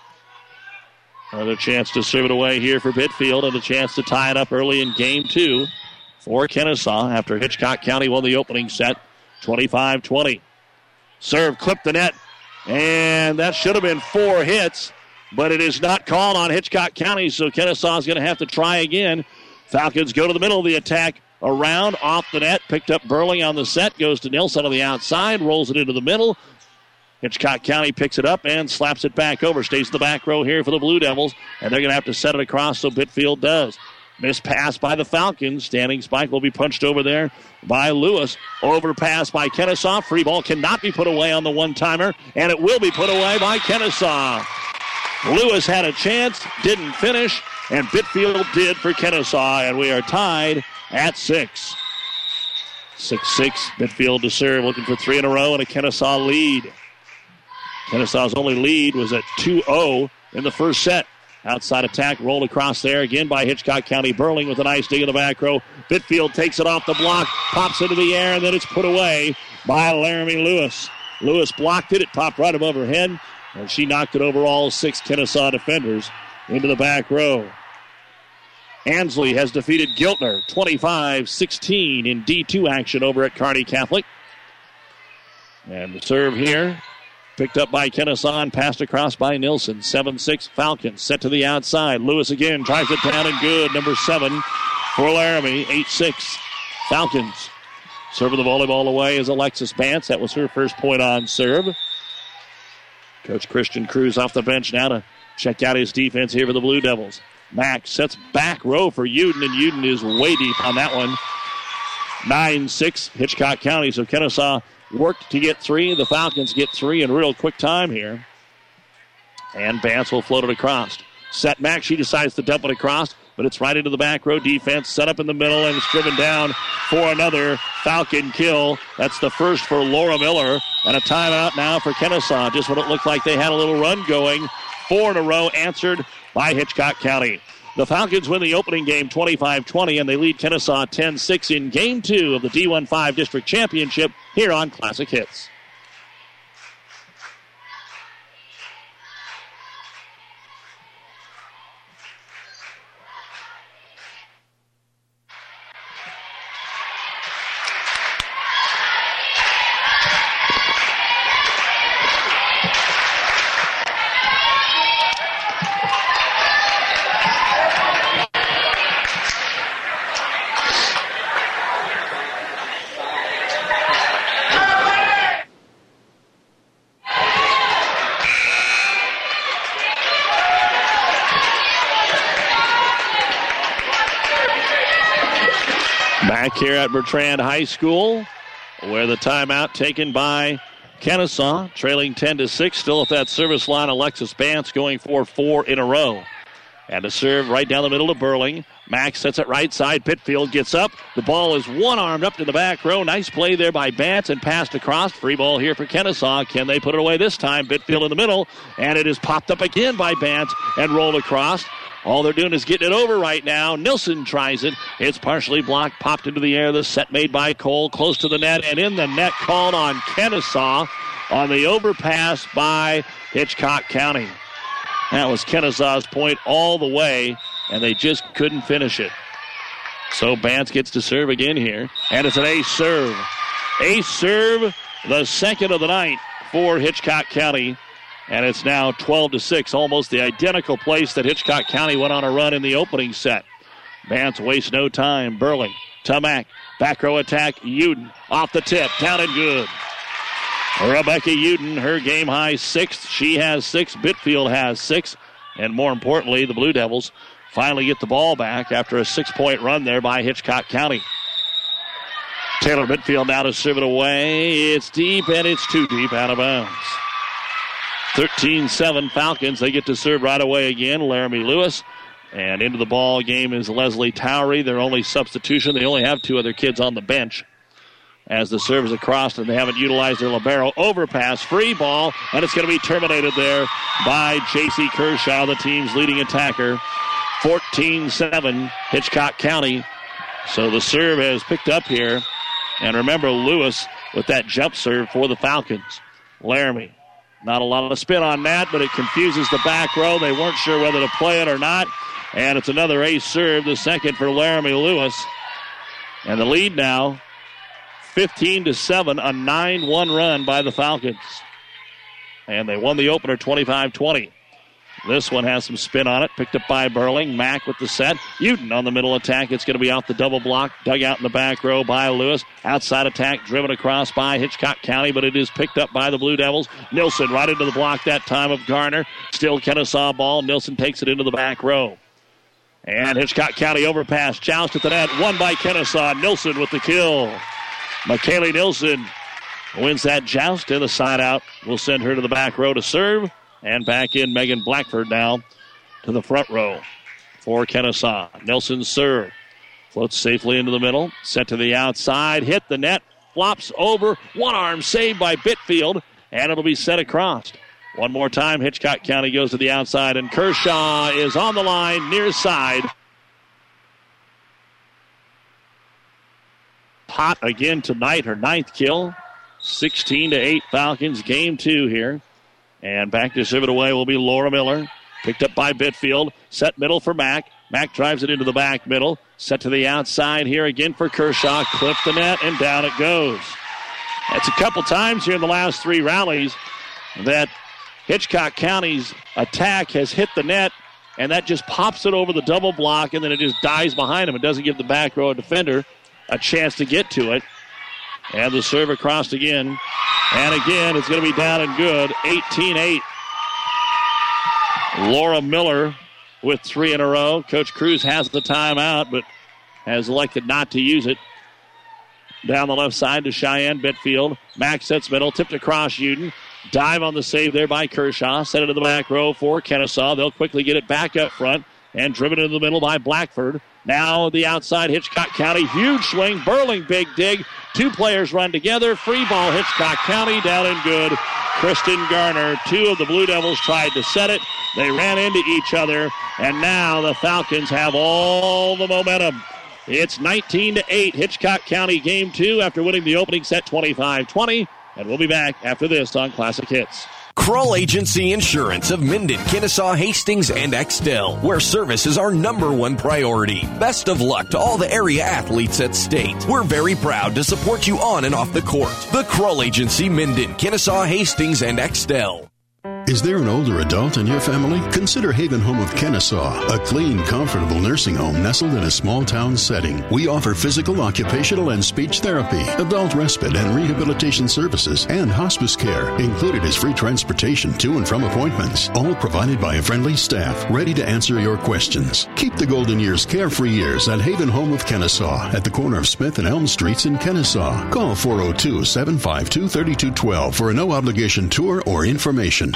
Another chance to serve it away here for Bitfield, and a chance to tie it up early in game two for Kennesaw after Hitchcock County won the opening set twenty-five twenty. Serve clipped the net, and that should have been four hits, but it is not called on Hitchcock County, so Kennesaw is going to have to try again. Falcons go to the middle of the attack, around, off the net, picked up Burling on the set, goes to Nilsson on the outside, rolls it into the middle. Hitchcock County picks it up and slaps it back over. Stays in the back row here for the Blue Devils, and they're going to have to set it across, so Bitfield does. Missed pass by the Falcons. Standing spike will be punched over there by Lewis. Overpass by Kennesaw. Free ball cannot be put away on the one-timer, and it will be put away by Kennesaw. Lewis had a chance, didn't finish, and Bitfield did for Kennesaw, and we are tied at six. six six, Bitfield to serve, looking for three in a row and a Kennesaw lead. Kennesaw's only lead was at two oh in the first set. Outside attack rolled across there again by Hitchcock County. Burling with a nice dig in the back row. Bitfield takes it off the block, pops into the air, and then it's put away by Laramie Lewis. Lewis blocked it. It popped right above her head, and she knocked it over all six Kennesaw defenders into the back row. Ansley has defeated Giltner twenty-five sixteen in D two action over at Kearney Catholic. And the serve here, picked up by Kennesaw and passed across by Nilsson. seven six Falcons set to the outside. Lewis again drives it down and good. Number seven for Laramie. eight six Falcons. Serving the volleyball away is Alexis Bantz. That was her first point on serve. Coach Christian Cruz off the bench now to check out his defense here for the Blue Devils. Mack sets back row for Uden, and Uden is way deep on that one. nine six Hitchcock County. So Kennesaw worked to get three. The Falcons get three in real quick time here. And Vance will float it across. Set Mack. She decides to dump it across, but it's right into the back row defense. Set up in the middle, and it's driven down for another Falcon kill. That's the first for Laura Miller. And a timeout now for Kennesaw. Just when it looked like they had a little run going. Four in a row answered by Hitchcock County. The Falcons win the opening game twenty-five twenty, and they lead Kennesaw ten six in Game two of the D one five District Championship here on Classic Hits. Back here at Bertrand High School, where the timeout taken by Kennesaw, trailing ten to six, still at that service line. Alexis Bance going for four in a row. And a serve right down the middle to Burling. Max sets it right side. Pitfield gets up. The ball is one-armed up to the back row. Nice play there by Bance and passed across. Free ball here for Kennesaw. Can they put it away this time? Pitfield in the middle. And it is popped up again by Bance and rolled across. All they're doing is getting it over right now. Nilsson tries it. It's partially blocked, popped into the air. The set made by Cole, close to the net, and in the net called on Kennesaw on the overpass by Hitchcock County. That was Kennesaw's point all the way, and they just couldn't finish it. So Bance gets to serve again here, and it's an ace serve. Ace serve, the second of the night for Hitchcock County. And it's now twelve to six, almost the identical place that Hitchcock County went on a run in the opening set. Vance wastes no time. Burling, Tomac, back row attack. Uden off the tip, down and good. Rebecca Uden, her game high sixth. She has six. Bitfield has six. And more importantly, the Blue Devils finally get the ball back after a six-point run there by Hitchcock County. Taylor Bitfield now to serve it away. It's deep, and it's too deep, out of bounds. thirteen seven Falcons. They get to serve right away again. Laramie Lewis. And into the ball game is Leslie Towery, their only substitution. They only have two other kids on the bench. As the serve is across, and they haven't utilized their libero. Overpass, free ball, and it's going to be terminated there by J C Kershaw, the team's leading attacker. fourteen seven Hitchcock County. So the serve has picked up here. And remember, Lewis with that jump serve for the Falcons. Laramie. Not a lot of spin on that, but it confuses the back row. They weren't sure whether to play it or not. And it's another ace serve, the second for Laramie Lewis. And the lead now, fifteen to seven, a nine one run by the Falcons. And they won the opener twenty-five twenty. This one has some spin on it, picked up by Burling. Mack with the set. Uden on the middle attack. It's going to be off the double block. Dug out in the back row by Lewis. Outside attack driven across by Hitchcock County, but it is picked up by the Blue Devils. Nilsson right into the block that time of Garner. Still Kennesaw ball. Nilsson takes it into the back row. And Hitchcock County overpass. Joust at the net. Won by Kennesaw. Nilsson with the kill. McKaylee Nilsson wins that joust, and the side out will send her to the back row to serve. And back in Megan Blackford now to the front row for Kennesaw. Nelson's serve. Floats safely into the middle. Set to the outside. Hit the net. Flops over. One arm saved by Bitfield. And it'll be set across. One more time. Hitchcock County goes to the outside. And Kershaw is on the line near side. Pot again tonight. Her ninth kill. sixteen to eight Falcons. Game two here. And back to serve it away will be Laura Miller. Picked up by Bitfield. Set middle for Mack. Mack drives it into the back middle. Set to the outside here again for Kershaw. Clip the net, and down it goes. That's a couple times here in the last three rallies that Hitchcock County's attack has hit the net, and that just pops it over the double block, and then it just dies behind him. It doesn't give the back row defender a chance to get to it. And the serve across again. And again, it's going to be down and good. eighteen eight. Laura Miller with three in a row. Coach Cruz has the timeout, but has elected not to use it. Down the left side to Cheyenne Bitfield. Mack sets middle, tipped across Uden. Dive on the save there by Kershaw. Set it to the back row for Kennesaw. They'll quickly get it back up front and driven into the middle by Blackford. Now the outside, Hitchcock County. Huge swing. Burling, big dig. Two players run together. Free ball, Hitchcock County. Down and good. Kristen Garner. Two of the Blue Devils tried to set it. They ran into each other. And now the Falcons have all the momentum. It's nineteen to eight. Hitchcock County game two after winning the opening set twenty-five twenty. And we'll be back after this on Classic Hits. Kroll Agency Insurance of Minden, Kennesaw, Hastings, and Axtell, where service is our number one priority. Best of luck to all the area athletes at State. We're very proud to support you on and off the court. The Kroll Agency, Minden, Kennesaw, Hastings, and Axtell. Is there an older adult in your family? Consider Haven Home of Kennesaw, a clean, comfortable nursing home nestled in a small town setting. We offer physical, occupational, and speech therapy, adult respite and rehabilitation services, and hospice care. Included is free transportation to and from appointments, all provided by a friendly staff ready to answer your questions. Keep the golden years carefree years at Haven Home of Kennesaw at the corner of Smith and Elm Streets in Kennesaw. Call four oh two, seven five two, three two one two for a no-obligation tour or information.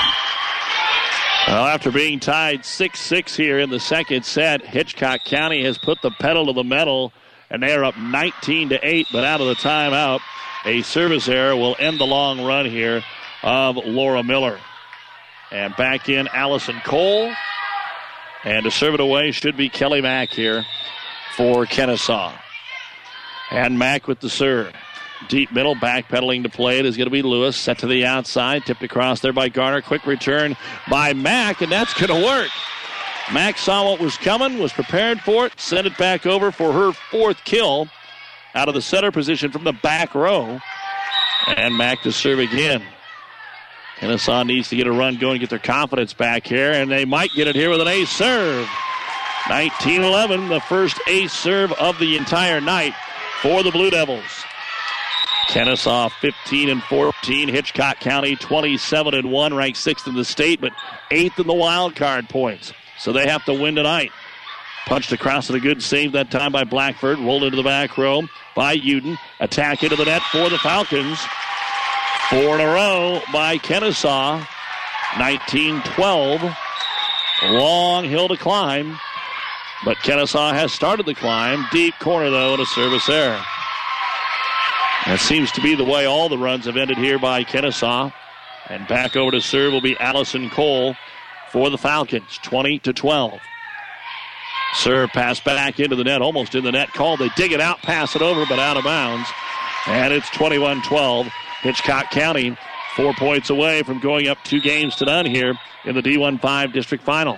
Well, after being tied six six here in the second set, Hitchcock County has put the pedal to the metal, and they are up nineteen to eight, but out of the timeout, a service error will end the long run here of Laura Miller. And back in Allison Cole, and to serve it away should be Kelly Mack here for Kennesaw. And Mack with the serve. Deep middle, backpedaling to play it is going to be Lewis. Set to the outside, tipped across there by Garner. Quick return by Mack, and that's going to work. Mack saw what was coming, was prepared for it, sent it back over for her fourth kill out of the setter position from the back row. And Mack to serve again. Kennesaw needs to get a run going, get their confidence back here, and they might get it here with an ace serve. nineteen eleven, the first ace serve of the entire night for the Blue Devils. Kennesaw fifteen and fourteen. Hitchcock County twenty-seven and one, ranked sixth in the state, but eighth in the wild card points. So they have to win tonight. Punched across at a good save that time by Blackford. Rolled into the back row by Uden. Attack into the net for the Falcons. Four in a row by Kennesaw. nineteen twelve. Long hill to climb. But Kennesaw has started the climb. Deep corner, though, and a service error. That seems to be the way all the runs have ended here by Kennesaw. And back over to serve will be Allison Cole for the Falcons, twenty to twelve. Serve pass back into the net, almost in the net. Called. They dig it out, pass it over, but out of bounds. And it's twenty-one twelve. Hitchcock County, four points away from going up two games to none here in the D one five district final.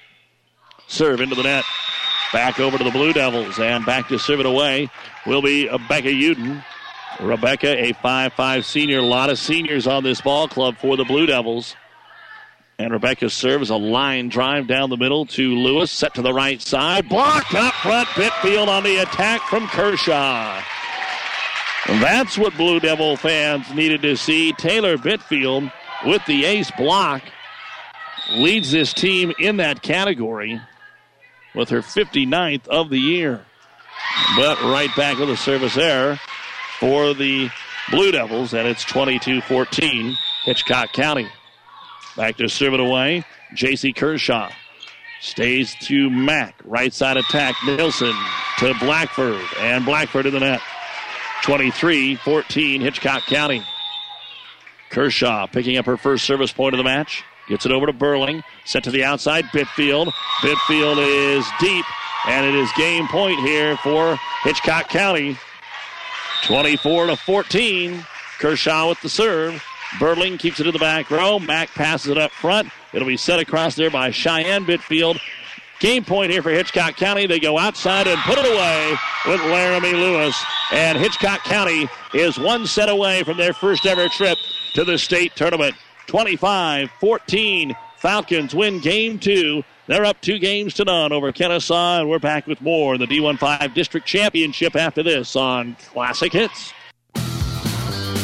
Serve into the net. Back over to the Blue Devils, and back to serve it away will be Rebecca Uden. Rebecca, a five five senior. A lot of seniors on this ball club for the Blue Devils. And Rebecca serves a line drive down the middle to Lewis. Set to the right side. Blocked up front. Bitfield on the attack from Kershaw. And that's what Blue Devil fans needed to see. Taylor Bitfield with the ace block leads this team in that category with her fifty-ninth of the year. But right back with a service error for the Blue Devils, and it's twenty-two fourteen, Hitchcock County. Back to serve it away, J C Kershaw. Stays to Mack, right side attack, Nilsson to Blackford, and Blackford in the net. twenty-three fourteen, Hitchcock County. Kershaw picking up her first service point of the match. Gets it over to Burling, set to the outside, Bitfield. Bitfield is deep, and it is game point here for Hitchcock County. twenty-four to fourteen. Kershaw with the serve. Burling keeps it in the back row. Mack passes it up front. It'll be set across there by Cheyenne Bitfield. Game point here for Hitchcock County. They go outside and put it away with Laramie Lewis. And Hitchcock County is one set away from their first ever trip to the state tournament. twenty-five fourteen. Falcons win game two. They're up two games to none over Kennesaw, and we're back with more in the D one five District Championship after this on Classic Hits. At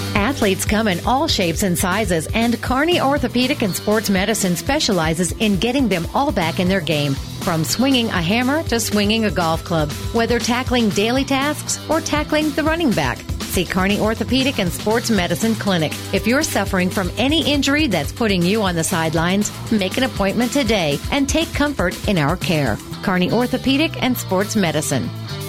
Athletes come in all shapes and sizes, and Kearney Orthopedic and Sports Medicine specializes in getting them all back in their game. From swinging a hammer to swinging a golf club, whether tackling daily tasks or tackling the running back. See Kearney Orthopedic and Sports Medicine Clinic. If you're suffering from any injury that's putting you on the sidelines, make an appointment today and take comfort in our care. Kearney Orthopedic and Sports Medicine.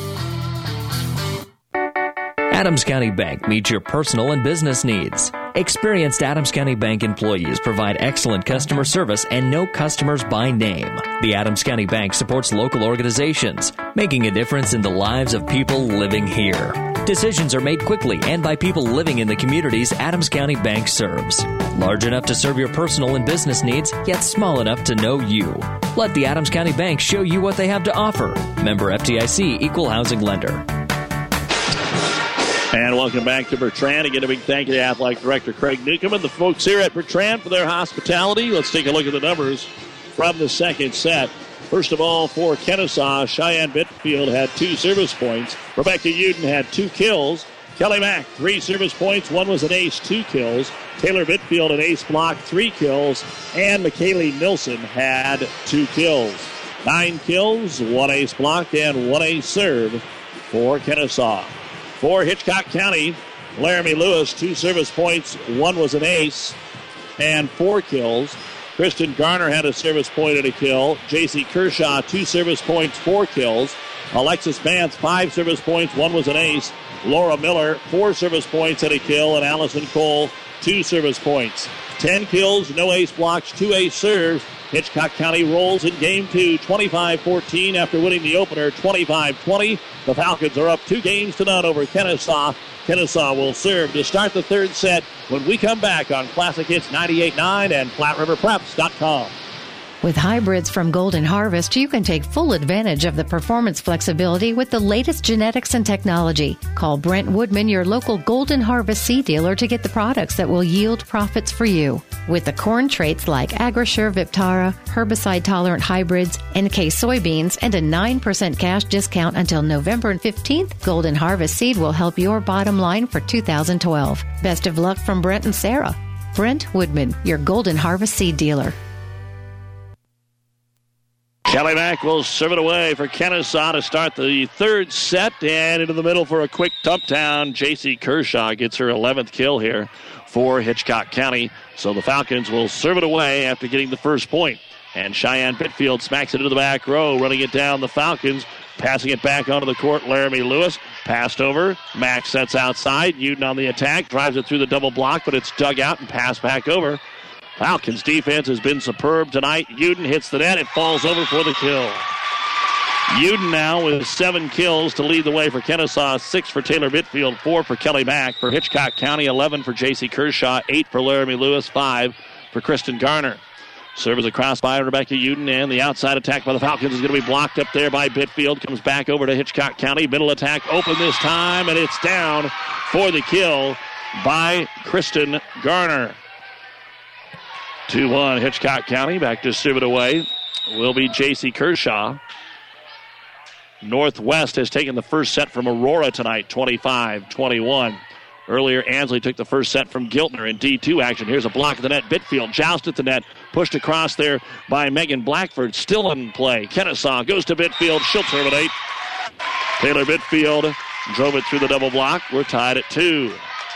Adams County Bank meets your personal and business needs. Experienced Adams County Bank employees provide excellent customer service and know customers by name. The Adams County Bank supports local organizations, making a difference in the lives of people living here. Decisions are made quickly and by people living in the communities Adams County Bank serves. Large enough to serve your personal and business needs, yet small enough to know you. Let the Adams County Bank show you what they have to offer. Member F D I C, Equal Housing Lender. And welcome back to Bertrand. Again, a big thank you to Athletic Director Craig Newcomb and the folks here at Bertrand for their hospitality. Let's take a look at the numbers from the second set. First of all, for Kennesaw, Cheyenne Bitfield had two service points. Rebecca Uden had two kills. Kelly Mack, three service points. One was an ace, two kills. Taylor Bitfield, an ace block, three kills. And McKaylee Nilsson had two kills. Nine kills, one ace block, and one ace serve for Kennesaw. For Hitchcock County, Laramie Lewis, two service points. One was an ace and four kills. Kristen Garner had a service point and a kill. J C Kershaw, two service points, four kills. Alexis Mance, five service points. One was an ace. Laura Miller, four service points and a kill. And Allison Cole, two service points. Ten kills, no ace blocks, two ace serves. Hitchcock County rolls in game two, twenty-five fourteen after winning the opener twenty-five twenty. The Falcons are up two games to none over Kennesaw. Kennesaw will serve to start the third set when we come back on Classic Hits ninety-eight point nine and Flat River Preps dot com. With hybrids from Golden Harvest, you can take full advantage of the performance flexibility with the latest genetics and technology. Call Brent Woodman, your local Golden Harvest seed dealer, to get the products that will yield profits for you. With the corn traits like Agrasure Viptara, herbicide-tolerant hybrids, N K soybeans, and a nine percent cash discount until November fifteenth, Golden Harvest seed will help your bottom line for two thousand twelve. Best of luck from Brent and Sarah. Brent Woodman, your Golden Harvest seed dealer. Kelly Mack will serve it away for Kennesaw to start the third set, and into the middle for a quick dump down. J C Kershaw gets her eleventh kill here for Hitchcock County. So the Falcons will serve it away after getting the first point. And Cheyenne Bitfield smacks it into the back row, running it down the Falcons, passing it back onto the court. Laramie Lewis passed over. Mack sets outside. Uden on the attack, drives it through the double block, but it's dug out and passed back over. Falcons defense has been superb tonight. Uden hits the net. It falls over for the kill. Uden now with seven kills to lead the way for Kennesaw. Six for Taylor Bitfield, four for Kelly Mack. For Hitchcock County, eleven for J C Kershaw, eight for Laramie Lewis, five for Kristen Garner. Serves across by Rebecca Uden, and the outside attack by the Falcons is going to be blocked up there by Bitfield. Comes back over to Hitchcock County. Middle attack open this time, and it's down for the kill by Kristen Garner. two one Hitchcock County. Back to serve it away will be J C Kershaw. Northwest has taken the first set from Aurora tonight, twenty-five twenty-one. Earlier, Ansley took the first set from Giltner in D two action. Here's a block at the net. Bitfield joust at the net. Pushed across there by Megan Blackford. Still in play. Kennesaw goes to Bitfield. She'll terminate. Taylor Bitfield drove it through the double block. We're tied at two.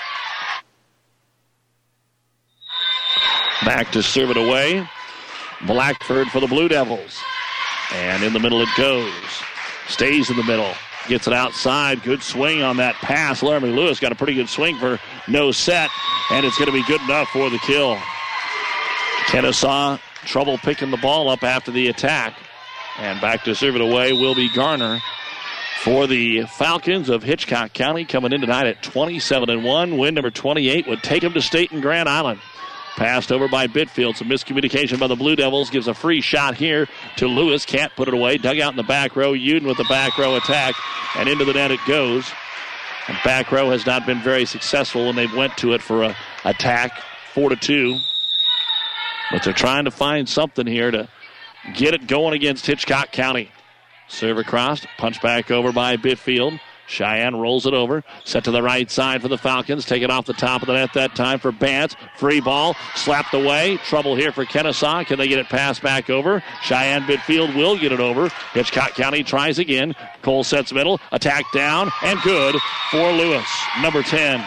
Back to serve it away. Blackford for the Blue Devils. And in the middle it goes. Stays in the middle. Gets it outside. Good swing on that pass. Laramie Lewis got a pretty good swing for no set. And it's going to be good enough for the kill. Kennesaw, trouble picking the ball up after the attack. And back to serve it away will be Garner for the Falcons of Hitchcock County, coming in tonight at twenty-seven and one. Win number twenty-eight would take them to state in Grand Island. Passed over by Bitfield. Some miscommunication by the Blue Devils. Gives a free shot here to Lewis. Can't put it away. Dug out in the back row. Uden with the back row attack. And into the net it goes. And back row has not been very successful when they went to it for a attack. Four to two. But they're trying to find something here to get it going against Hitchcock County. Serve across. Punch back over by Bitfield. Cheyenne rolls it over. Set to the right side for the Falcons. Take it off the top of the net that time for Bance. Free ball. Slapped away. Trouble here for Kennesaw. Can they get it passed back over? Cheyenne midfield will get it over. Hitchcock County tries again. Cole sets middle. Attack down. And good for Lewis. Number ten.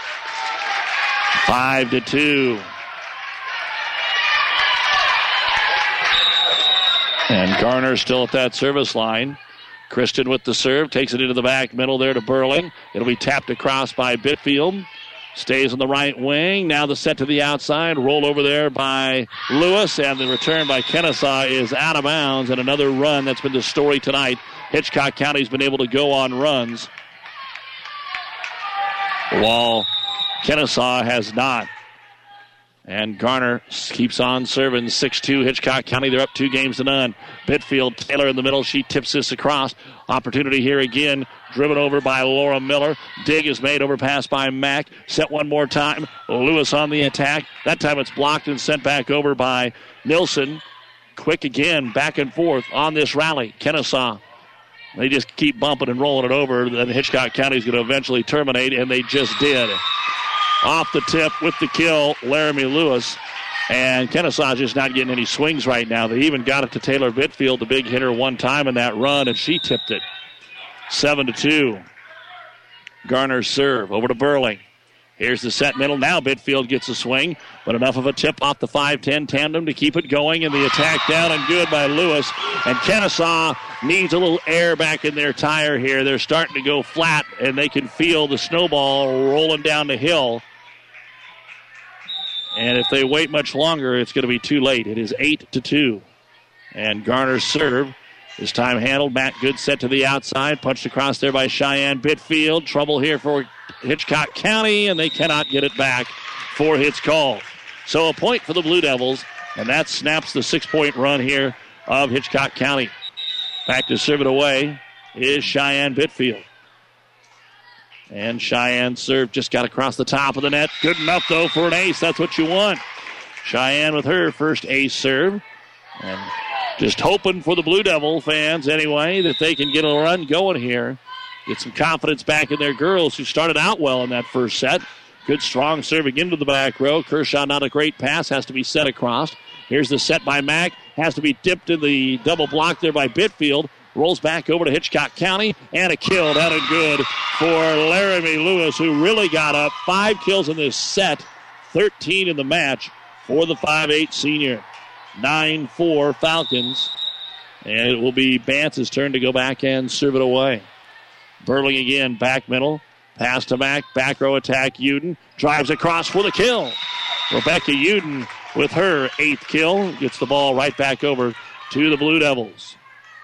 Five to two. And Garner still at that service line. Kristen with the serve, takes it into the back middle there to Burling. It'll be tapped across by Bitfield. Stays on the right wing. Now the set to the outside. Roll over there by Lewis. And the return by Kennesaw is out of bounds. And another run that's been the story tonight. Hitchcock County's been able to go on runs, while Kennesaw has not. And Garner keeps on serving. six two Hitchcock County. They're up two games to none. Bitfield, Taylor in the middle. She tips this across. Opportunity here again. Driven over by Laura Miller. Dig is made. Overpass by Mack. Set one more time. Lewis on the attack. That time it's blocked and sent back over by Nilsson. Quick again. Back and forth on this rally. Kennesaw. They just keep bumping and rolling it over. Then Hitchcock County is going to eventually terminate, and they just did. Off the tip with the kill, Laramie Lewis. And Kennesaw just not getting any swings right now. They even got it to Taylor Bitfield, the big hitter, one time in that run, and she tipped it. Seven to two. Garner's serve over to Burling. Here's the set middle. Now Bitfield gets a swing, but enough of a tip off the five ten tandem to keep it going, and the attack down and good by Lewis. And Kennesaw needs a little air back in their tire here. They're starting to go flat, and they can feel the snowball rolling down the hill. And if they wait much longer, it's going to be too late. It is eight to two. And Garner's serve. This time handled. Matt Good set to the outside. Punched across there by Cheyenne Bitfield. Trouble here for Hitchcock County, and they cannot get it back for hits called. So a point for the Blue Devils, and that snaps the six-point run here of Hitchcock County. Back to serve it away is Cheyenne Bitfield. And Cheyenne serve just got across the top of the net. Good enough, though, for an ace. That's what you want. Cheyenne with her first ace serve. And just hoping for the Blue Devil fans, anyway, that they can get a run going here. Get some confidence back in their girls who started out well in that first set. Good, strong serving into the back row. Kershaw, not a great pass, has to be set across. Here's the set by Mack. Has to be dipped in the double block there by Bitfield. Rolls back over to Hitchcock County, and a kill down and good for Laramie Lewis, who really got up. Five kills in this set, thirteen in the match for the five eight senior. nine four Falcons, and it will be Bance's turn to go back and serve it away. Burling again, back middle, pass to Mack, back row attack, Uden drives across for the kill. Rebecca Uden with her eighth kill, gets the ball right back over to the Blue Devils.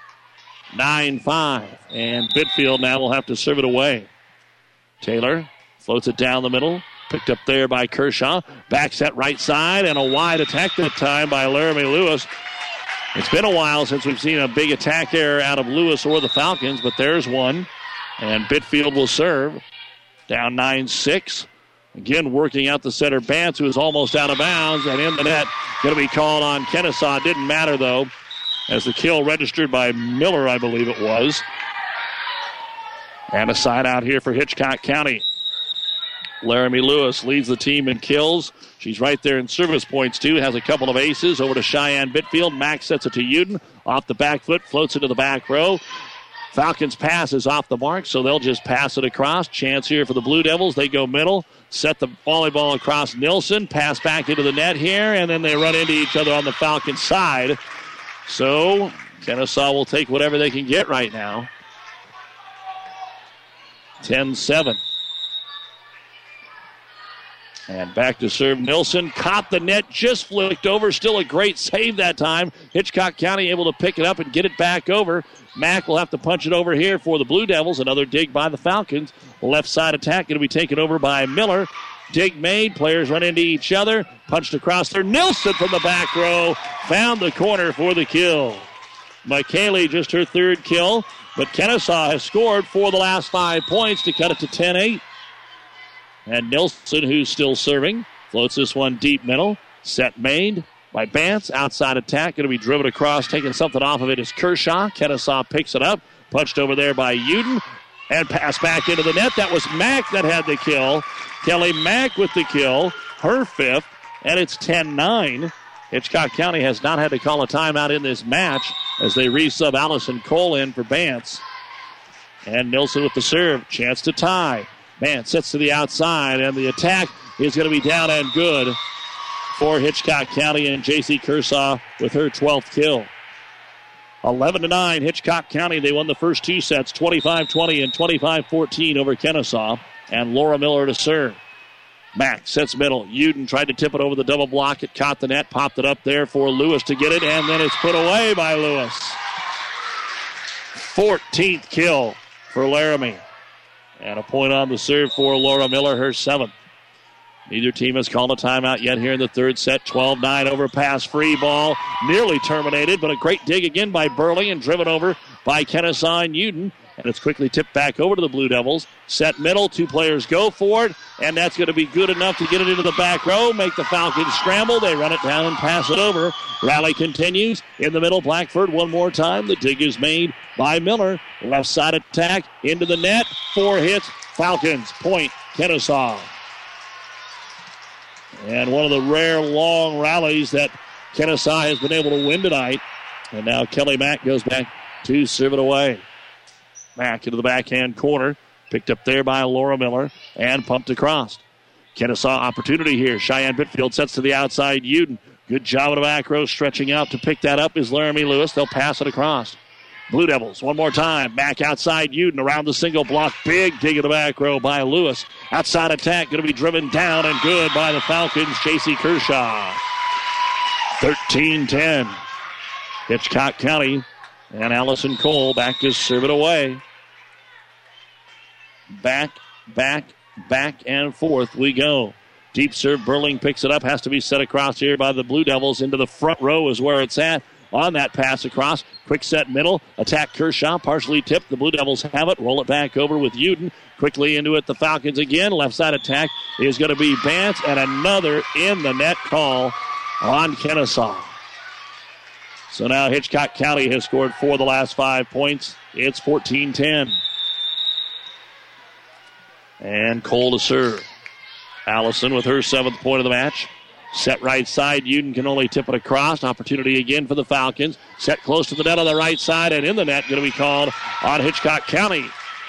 nine five, and Bitfield now will have to serve it away. Taylor floats it down the middle, picked up there by Kershaw. Back set right side, and a wide attack that time by Laramie Lewis. It's been a while since we've seen a big attack there out of Lewis or the Falcons, but there's one. And Bitfield will serve. Down nine six. Again, working out the center, Bance, who is almost out of bounds, and in the net. Going to be called on Kennesaw. Didn't matter, though, as the kill registered by Miller, I believe it was. And a side out here for Hitchcock County. Laramie Lewis leads the team in kills. She's right there in service points, too. Has a couple of aces. Over to Cheyenne Bitfield. Max sets it to Uden. Off the back foot, floats into the back row. Falcons pass is off the mark, so they'll just pass it across. Chance here for the Blue Devils. They go middle, set the volleyball across Nilsson, pass back into the net here, and then they run into each other on the Falcons side. So Kennesaw will take whatever they can get right now. ten seven. And back to serve Nilsson. Caught the net, just flicked over. Still a great save that time. Hitchcock County able to pick it up and get it back over. Mack will have to punch it over here for the Blue Devils. Another dig by the Falcons. Left side attack going to be taken over by Miller. Dig made. Players run into each other. Punched across there. Nilsson from the back row. Found the corner for the kill. McKaylee just her third kill. But Kennesaw has scored for the last five points to cut it to ten eight. And Nilsson, who's still serving, floats this one deep middle. Set made by Bance. Outside attack, going to be driven across. Taking something off of it is Kershaw. Kennesaw picks it up. Punched over there by Uden. And pass back into the net. That was Mack that had the kill. Kelly Mack with the kill. Her fifth. And it's ten nine. Hitchcock County has not had to call a timeout in this match as they resub Allison Cole in for Bance. And Nilsson with the serve. Chance to tie. Bance sets to the outside, and the attack is going to be down and good for Hitchcock County, and J C Kershaw with her twelfth kill. eleven to nine, Hitchcock County. They won the first two sets, twenty-five twenty and twenty-five fourteen over Kennesaw. And Laura Miller to serve. Mack sets middle. Uden tried to tip it over the double block. It caught the net, popped it up there for Lewis to get it, and then it's put away by Lewis. fourteenth kill for Laramie. And a point on the serve for Laura Miller, her seventh. Neither team has called a timeout yet here in the third set. twelve nine overpass, free ball. Nearly terminated, but a great dig again by Burley and driven over by Kennesaw and Uden. And it's quickly tipped back over to the Blue Devils. Set middle, two players go for it, and that's going to be good enough to get it into the back row, make the Falcons scramble. They run it down and pass it over. Rally continues in the middle. Blackford one more time. The dig is made by Miller. Left side attack into the net. Four hits. Falcons point Kennesaw. And one of the rare long rallies that Kennesaw has been able to win tonight. And now Kelly Mack goes back to serve it away. Mack into the backhand corner. Picked up there by Laura Miller and pumped across. Kennesaw opportunity here. Cheyenne Bitfield sets to the outside. Uden. Good job of the back row stretching out to pick that up is Laramie Lewis. They'll pass it across. Blue Devils one more time. Back outside Uden around the single block. Big dig in the back row by Lewis. Outside attack going to be driven down and good by the Falcons. J C Kershaw. thirteen ten. Hitchcock County and Allison Cole back to serve it away. Back, back, back, and forth we go. Deep serve, Burling picks it up. Has to be set across here by the Blue Devils. Into the front row is where it's at. On that pass across. Quick set middle. Attack Kershaw. Partially tipped. The Blue Devils have it. Roll it back over with Uden. Quickly into it. The Falcons again. Left side attack is going to be Bance. And another in the net call on Kennesaw. So now Hitchcock County has scored four of the last five points. It's fourteen ten. And Cole to serve. Allison with her seventh point of the match. Set right side. Uden can only tip it across. Opportunity again for the Falcons. Set close to the net on the right side and in the net. Going to be called on Hitchcock County.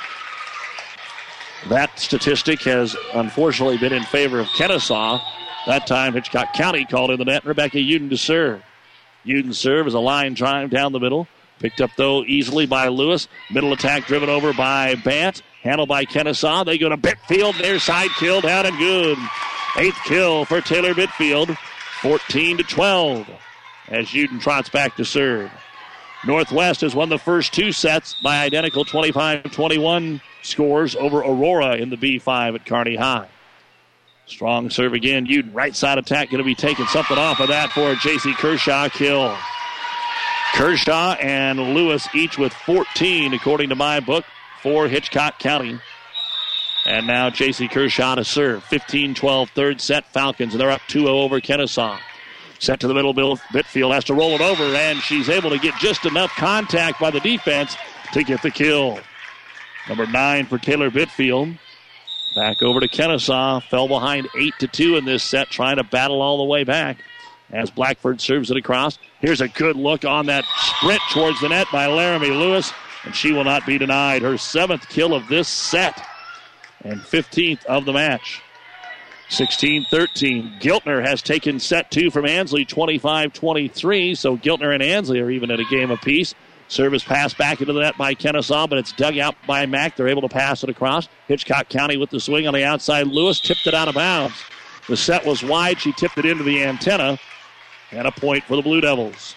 That statistic has unfortunately been in favor of Kennesaw. That time Hitchcock County called in the net. Rebecca Uden to serve. Uden serve is a line drive down the middle. Picked up, though, easily by Lewis. Middle attack driven over by Bant. Handled by Kennesaw. They go to Bitfield. Their side kill down and good. Eighth kill for Taylor Bitfield. fourteen to twelve as Uden trots back to serve. Northwest has won the first two sets by identical twenty-five twenty-one scores over Aurora in the B five at Kearney High. Strong serve again. Uden right side attack going to be taking something off of that for a J C Kershaw kill. Kershaw and Lewis each with fourteen according to my book for Hitchcock County. And now J C Kershaw to serve. fifteen twelve third set Falcons. And they're up two oh over Kennesaw. Set to the middle. Bill Bitfield has to roll it over, and she's able to get just enough contact by the defense to get the kill. Number nine for Taylor Bitfield. Back over to Kennesaw. Fell behind eight to two in this set, trying to battle all the way back as Blackford serves it across. Here's a good look on that sprint towards the net by Laramie Lewis, and she will not be denied. Her seventh kill of this set and fifteenth of the match. sixteen thirteen. Giltner has taken set two from Ansley, twenty-five twenty-three, so Giltner and Ansley are even at a game apiece. Service pass back into the net by Kennesaw, but it's dug out by Mack. They're able to pass it across. Hitchcock County with the swing on the outside. Lewis tipped it out of bounds. The set was wide. She tipped it into the antenna. And a point for the Blue Devils.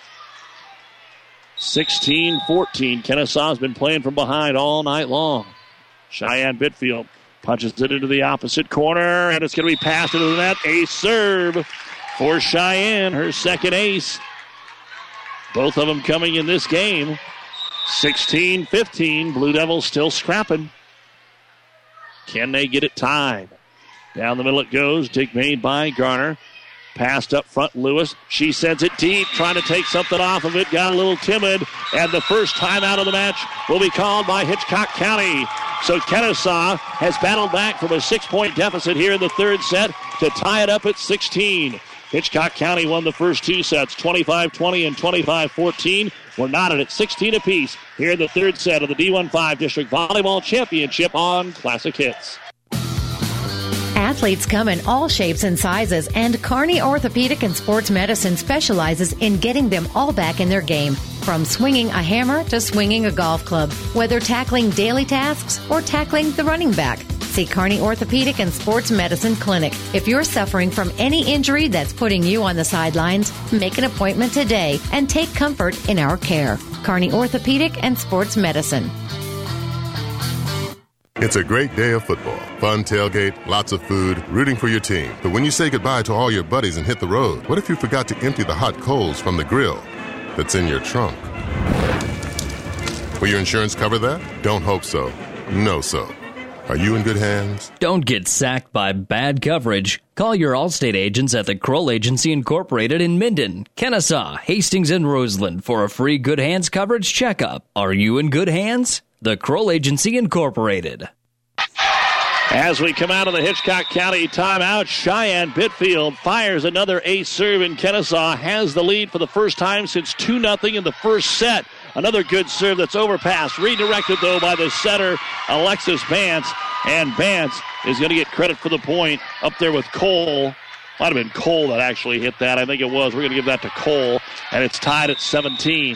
sixteen fourteen. Kennesaw's been playing from behind all night long. Cheyenne Bitfield punches it into the opposite corner, and it's going to be passed into the net. Ace serve for Cheyenne, her second ace. Both of them coming in this game. sixteen fifteen. Blue Devils still scrapping. Can they get it tied? Down the middle it goes. Dig made by Garner. Passed up front, Lewis. She sends it deep, trying to take something off of it. Got a little timid, and the first time out of the match will be called by Hitchcock County. So Kennesaw has battled back from a six-point deficit here in the third set to tie it up at sixteen. Hitchcock County won the first two sets, twenty-five twenty and twenty-five fourteen. We're knotted at sixteen apiece here in the third set of the D one five District Volleyball Championship on Classic Hits. Athletes come in all shapes and sizes, and Kearney Orthopedic and Sports Medicine specializes in getting them all back in their game. From swinging a hammer to swinging a golf club, whether tackling daily tasks or tackling the running back. See Kearney Orthopedic and Sports Medicine Clinic. If you're suffering from any injury that's putting you on the sidelines, make an appointment today and take comfort in our care. Kearney Orthopedic and Sports Medicine. It's a great day of football. Fun tailgate, lots of food, rooting for your team. But when you say goodbye to all your buddies and hit the road, what if you forgot to empty the hot coals from the grill that's in your trunk? Will your insurance cover that? Don't hope so. No so. Are you in good hands? Don't get sacked by bad coverage. Call your Allstate agents at the Kroll Agency Incorporated in Minden, Kennesaw, Hastings, and Roseland for a free Good Hands coverage checkup. Are you in good hands? The Kroll Agency Incorporated. As we come out of the Hitchcock County timeout, Cheyenne Bitfield fires another ace serve, and Kennesaw has the lead for the first time since two nothing in the first set. Another good serve that's overpassed. Redirected, though, by the setter, Alexis Bance. And Bance is going to get credit for the point up there with Cole. Might have been Cole that actually hit that. I think it was. We're going to give that to Cole. And it's tied at seventeen.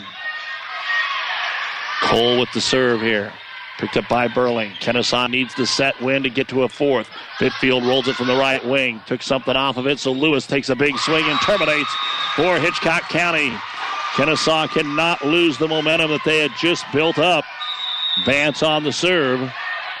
Cole with the serve here. Picked up by Burling. Kennesaw needs the set win to get to a fourth. Bitfield rolls it from the right wing. Took something off of it, so Lewis takes a big swing and terminates for Hitchcock County. Kennesaw cannot lose the momentum that they had just built up. Bance on the serve.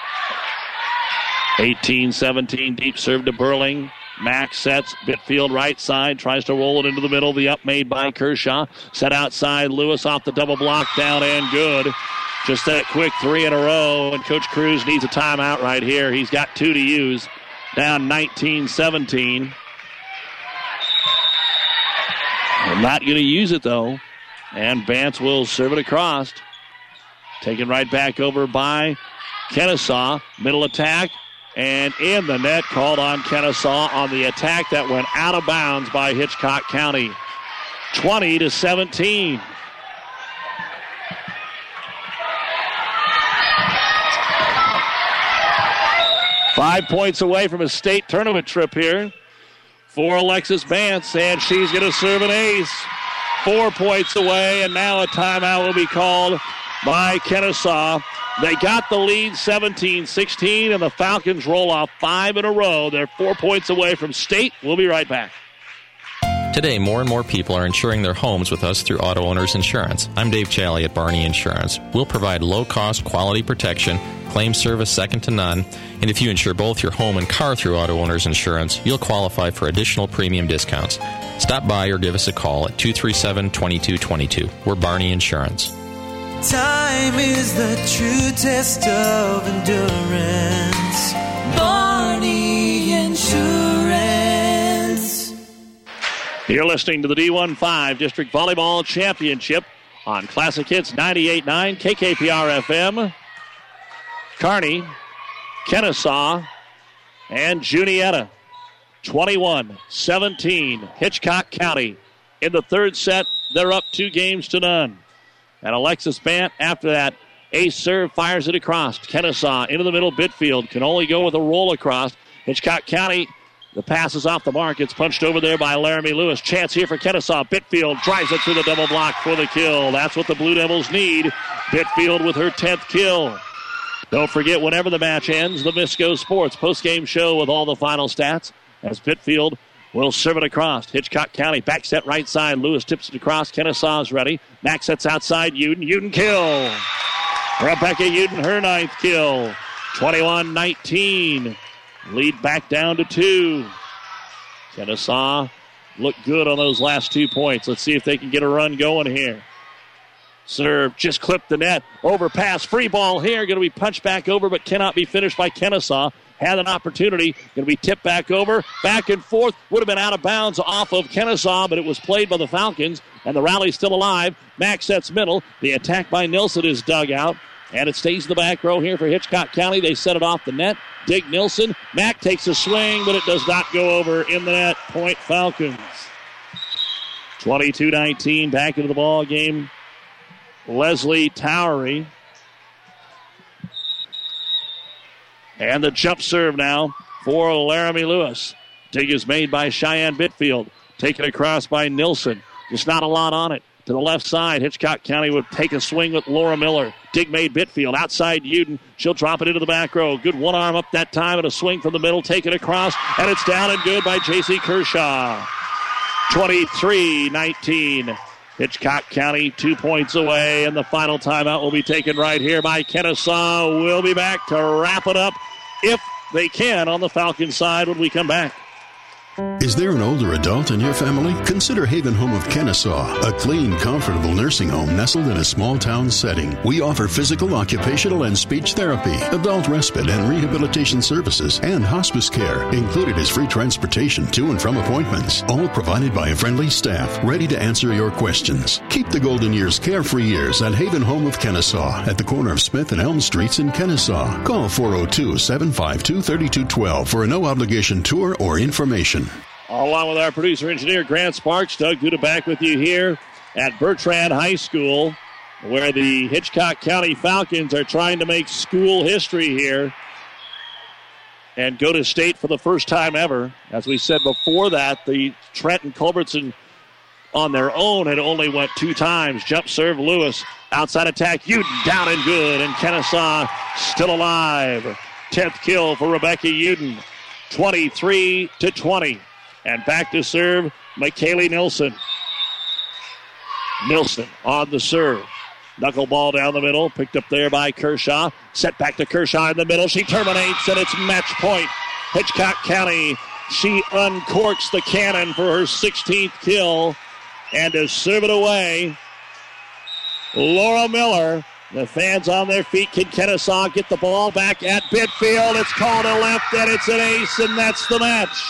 eighteen seventeen, deep serve to Burling. Max sets, Bitfield right side, tries to roll it into the middle. The up made by Kershaw. Set outside, Lewis off the double block, down and good. Just that quick three in a row, and Coach Cruz needs a timeout right here. He's got two to use. Down nineteen seventeen. I'm not going to use it, though. And Bance will serve it across. Taken right back over by Kennesaw. Middle attack. And in the net, called on Kennesaw on the attack that went out of bounds by Hitchcock County. twenty to seventeen. Five points away from a state tournament trip here for Alexis Bance, and she's going to serve an ace. Four points away, and now a timeout will be called by Kennesaw. They got the lead seventeen sixteen, and the Falcons roll off five in a row. They're four points away from state. We'll be right back. Today, more and more people are insuring their homes with us through Auto Owners Insurance. I'm Dave Challey at Barney Insurance. We'll provide low-cost, quality protection, claim service second to none, and if you insure both your home and car through Auto Owners Insurance, you'll qualify for additional premium discounts. Stop by or give us a call at two three seven, two two two two. We're Barney Insurance. Time is the true test of endurance. Barney Insurance. You're listening to the D one five District Volleyball Championship on Classic Hits ninety-eight point nine K K P R F M. Kearney, Kennesaw, and Juniata. twenty-one seventeen, Hitchcock County. In the third set, they're up two games to none. And Alexis Bant, after that ace serve, fires it across. Kennesaw into the middle. Bitfield can only go with a roll across. Hitchcock County, the pass is off the mark. It's punched over there by Laramie Lewis. Chance here for Kennesaw. Bitfield drives it through the double block for the kill. That's what the Blue Devils need. Bitfield with her tenth kill. Don't forget, whenever the match ends, the Misco Sports post-game show with all the final stats as Bitfield will serve it across. Hitchcock County back set right side. Lewis tips it across. Kennesaw's ready. Max sets outside. Uden. Uden kill. Rebecca Uden, her ninth kill. twenty-one nineteen. Lead back down to two. Kennesaw looked good on those last two points. Let's see if they can get a run going here. Serve just clipped the net. Overpass. Free ball here. Going to be punched back over, but cannot be finished by Kennesaw. Had an opportunity. Going to be tipped back over. Back and forth. Would have been out of bounds off of Kennesaw, but it was played by the Falcons, and the rally's still alive. Max sets middle. The attack by Nilsson is dug out. And it stays in the back row here for Hitchcock County. They set it off the net. Dig Nilsson. Mack takes a swing, but it does not go over in the net. Point Falcons. twenty-two nineteen back into the ball game. Leslie Towery. And the jump serve now for Laramie Lewis. Dig is made by Cheyenne Bitfield. Taken across by Nilsson. Just not a lot on it. To the left side, Hitchcock County would take a swing with Laura Miller. Dig made Bitfield. Outside Uden. She'll drop it into the back row. Good one arm up that time and a swing from the middle. Taken across. And it's down and good by J C Kershaw. twenty-three nineteen. Hitchcock County two points away. And the final timeout will be taken right here by Kennesaw. We'll be back to wrap it up if they can on the Falcon side when we come back. Is there an older adult in your family? Consider Haven Home of Kennesaw, a clean, comfortable nursing home nestled in a small town setting. We offer physical, occupational, and speech therapy, adult respite and rehabilitation services, and hospice care. Included is free transportation to and from appointments, all provided by a friendly staff ready to answer your questions. Keep the golden years carefree years at Haven Home of Kennesaw at the corner of Smith and Elm Streets in Kennesaw. Call four oh two, seven five two, three two one two for a no-obligation tour or information. Along with our producer-engineer, Grant Sparks, Doug Duda back with you here at Bertrand High School, where the Hitchcock County Falcons are trying to make school history here and go to state for the first time ever. As we said before that, the Trent and Culbertson on their own had only went two times. Jump serve Lewis. Outside attack, Uden down and good, and Kennesaw still alive. tenth kill for Rebecca Uden. twenty-three to twenty. And back to serve, McKaylee Nilsson. Nilsson on the serve. Knuckleball down the middle, picked up there by Kershaw. Set back to Kershaw in the middle. She terminates, and it's match point. Hitchcock County, she uncorks the cannon for her sixteenth kill. And to serve it away, Laura Miller. The fans on their feet. Can Kennesaw get the ball back at Bitfield? It's called a left, and it's an ace, and that's the match.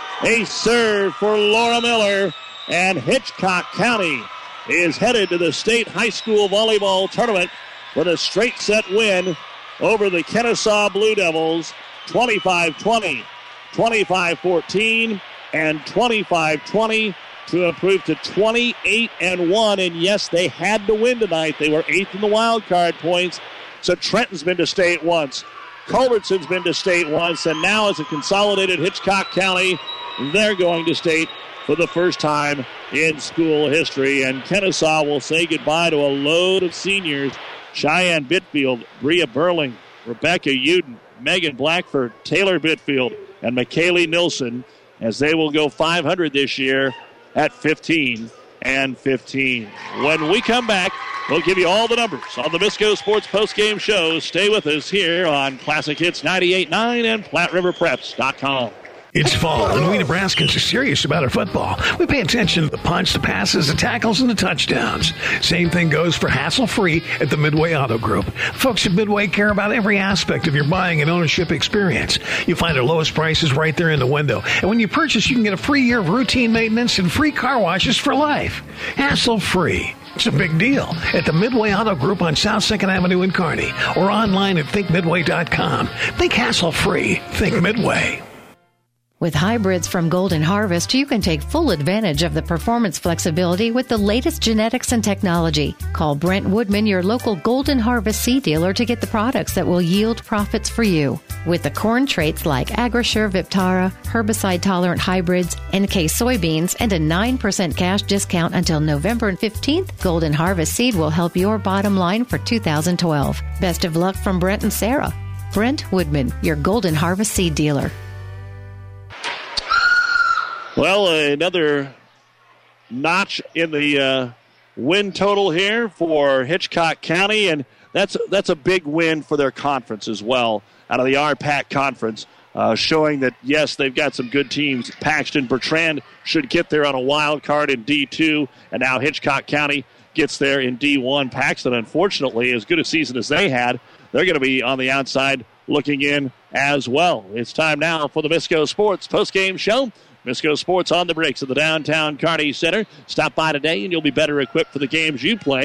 A serve for Laura Miller, and Hitchcock County is headed to the state high school volleyball tournament with a straight set win over the Kennesaw Blue Devils, twenty-five twenty, twenty-five fourteen, and twenty-five twenty to improve to twenty-eight and one. And yes, they had to win tonight. They were eighth in the wild card points. So Trenton's been to state once. Culbertson's been to state once, and now as a consolidated Hitchcock County, they're going to state for the first time in school history. And Kennesaw will say goodbye to a load of seniors. Cheyenne Bitfield, Bria Burling, Rebecca Uden, Megan Blackford, Taylor Bitfield, and McKaylee Nilsson, as they will go five hundred this year at fifteen and fifteen. When we come back, we'll give you all the numbers on the Misco Sports postgame show. Stay with us here on Classic Hits ninety-eight point nine and Platte River Preps dot com. It's fall, and we Nebraskans are serious about our football. We pay attention to the punch, the passes, the tackles, and the touchdowns. Same thing goes for hassle-free at the Midway Auto Group. Folks at Midway care about every aspect of your buying and ownership experience. You find our lowest prices right there in the window. And when you purchase, you can get a free year of routine maintenance and free car washes for life. Hassle-free. It's a big deal at the Midway Auto Group on South second Avenue in Kearney, or online at think midway dot com. Think hassle-free. Think Midway. With hybrids from Golden Harvest, you can take full advantage of the performance flexibility with the latest genetics and technology. Call Brent Woodman, your local Golden Harvest seed dealer, to get the products that will yield profits for you. With the corn traits like Agrasure Viptara, herbicide-tolerant hybrids, N K soybeans, and a nine percent cash discount until November fifteenth, Golden Harvest seed will help your bottom line for two thousand twelve. Best of luck from Brent and Sarah. Brent Woodman, your Golden Harvest seed dealer. Well, another notch in the uh, win total here for Hitchcock County, and that's that's a big win for their conference as well, out of the R PAC conference, uh, showing that, yes, they've got some good teams. Paxton Bertrand should get there on a wild card in D two, and now Hitchcock County gets there in D one. Paxton, unfortunately, as good a season as they had, they're going to be on the outside looking in as well. It's time now for the Misco Sports postgame show. Misco Sports on the brakes at the downtown Kearney Center. Stop by today and you'll be better equipped for the games you play.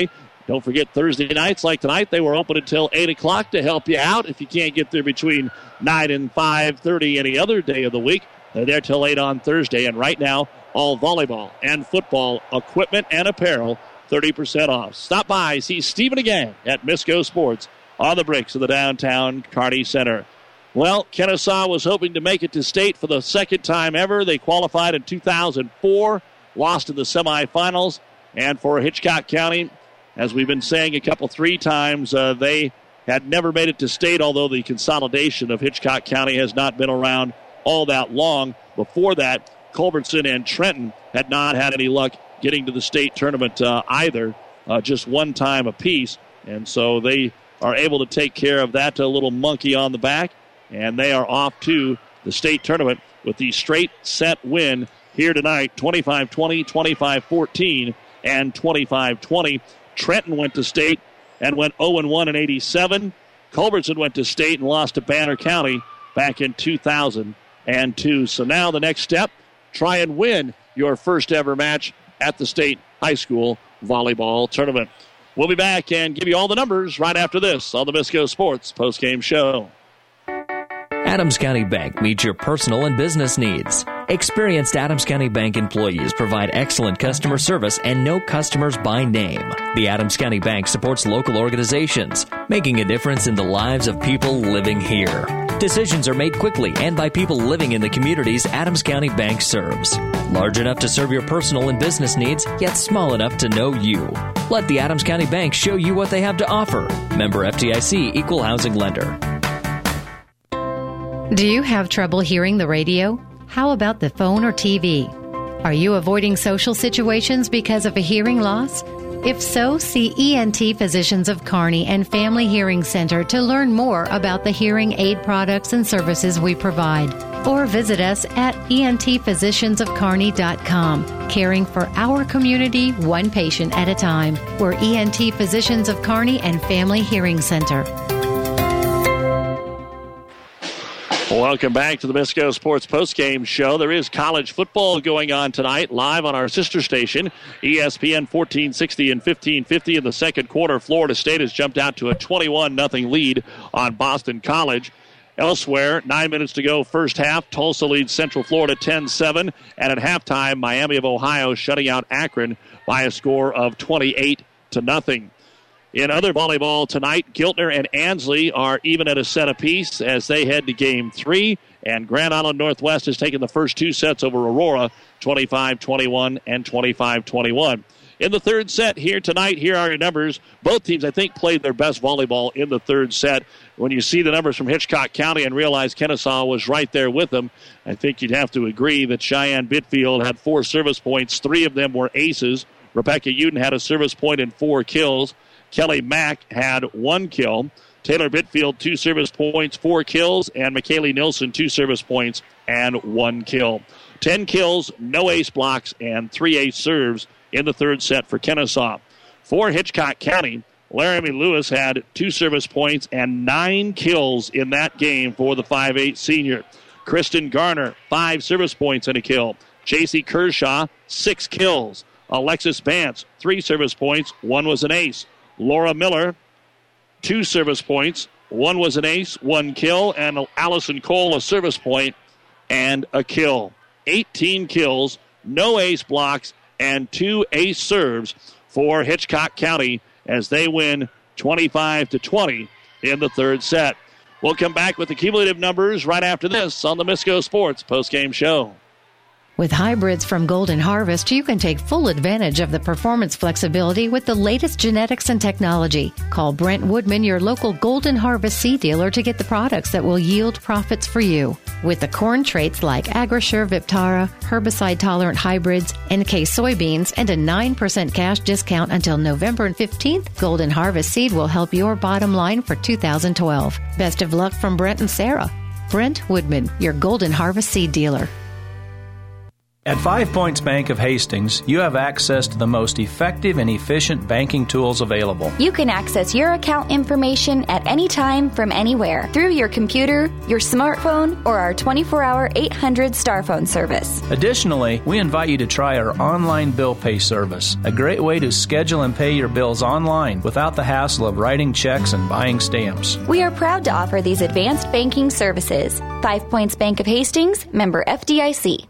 Don't forget Thursday nights like tonight, they were open until eight o'clock to help you out. If you can't get there between nine and five thirty any other day of the week, they're there till eight on Thursday. And right now, all volleyball and football equipment and apparel, thirty percent off. Stop by, see Stephen again at Misco Sports on the bricks of the downtown Kearney Center. Well, Kennesaw was hoping to make it to state for the second time ever. They qualified in two thousand four, lost in the semifinals. And for Hitchcock County, as we've been saying a couple, three times, uh, they had never made it to state, although the consolidation of Hitchcock County has not been around all that long. Before that, Culbertson and Trenton had not had any luck getting to the state tournament uh, either, uh, just one time apiece. And so they are able to take care of that uh, little monkey on the back, and they are off to the state tournament with the straight set win here tonight, twenty-five twenty, twenty-five fourteen, and twenty-five twenty. Trenton went to state and went oh and one in eighty-seven. Culbertson went to state and lost to Banner County back in two thousand two. So now the next step, try and win your first ever match at the state high school volleyball tournament. We'll be back and give you all the numbers right after this on the Misco Sports postgame show. Adams County Bank meets your personal and business needs. Experienced Adams County Bank employees provide excellent customer service and know customers by name. The Adams County Bank supports local organizations, making a difference in the lives of people living here. Decisions are made quickly and by people living in the communities Adams County Bank serves. Large enough to serve your personal and business needs, yet small enough to know you. Let the Adams County Bank show you what they have to offer. Member F D I C, Equal Housing Lender. Do you have trouble hearing the radio? How about the phone or T V? Are you avoiding social situations because of a hearing loss? If so, see E N T Physicians of Kearney and Family Hearing Center to learn more about the hearing aid products and services we provide. Or visit us at E N T physicians of kearney dot com. Caring for our community, one patient at a time. We're E N T Physicians of Kearney and Family Hearing Center. Welcome back to the Misco Sports postgame show. There is college football going on tonight, live on our sister station, E S P N fourteen sixty and fifteen fifty. In the second quarter, Florida State has jumped out to a twenty-one nothing lead on Boston College. Elsewhere, nine minutes to go, first half. Tulsa leads Central Florida ten seven. And at halftime, Miami of Ohio shutting out Akron by a score of twenty-eight to nothing. In other volleyball tonight, Giltner and Ansley are even at a set apiece as they head to game three. And Grand Island Northwest has taken the first two sets over Aurora, twenty-five twenty-one and twenty-five twenty-one. In the third set here tonight, here are your numbers. Both teams, I think, played their best volleyball in the third set. When you see the numbers from Hitchcock County and realize Kennesaw was right there with them, I think you'd have to agree that Cheyenne Bitfield had four service points. Three of them were aces. Rebecca Uden had a service point and four kills. Kelly Mack had one kill. Taylor Bitfield, two service points, four kills. And McKaylee Nilsson, two service points and one kill. Ten kills, no ace blocks, and three ace serves in the third set for Kennesaw. For Hitchcock County, Laramie Lewis had two service points and nine kills in that game for the five eight senior. Kristen Garner, five service points and a kill. J C Kershaw, six kills. Alexis Vance, three service points, one was an ace. Laura Miller, two service points. One was an ace, one kill. And Allison Cole, a service point and a kill. eighteen kills, no ace blocks, and two ace serves for Hitchcock County as they win twenty-five to twenty in the third set. We'll come back with the cumulative numbers right after this on the Misco Sports postgame show. With hybrids from Golden Harvest, you can take full advantage of the performance flexibility with the latest genetics and technology. Call Brent Woodman, your local Golden Harvest seed dealer, to get the products that will yield profits for you. With the corn traits like Agrasure Viptara, herbicide-tolerant hybrids, N K soybeans, and a nine percent cash discount until November fifteenth, Golden Harvest seed will help your bottom line for two thousand twelve. Best of luck from Brent and Sarah. Brent Woodman, your Golden Harvest seed dealer. At Five Points Bank of Hastings, you have access to the most effective and efficient banking tools available. You can access your account information at any time from anywhere through your computer, your smartphone, or our twenty-four hour eight hundred star phone service. Additionally, we invite you to try our online bill pay service, a great way to schedule and pay your bills online without the hassle of writing checks and buying stamps. We are proud to offer these advanced banking services. Five Points Bank of Hastings, member F D I C.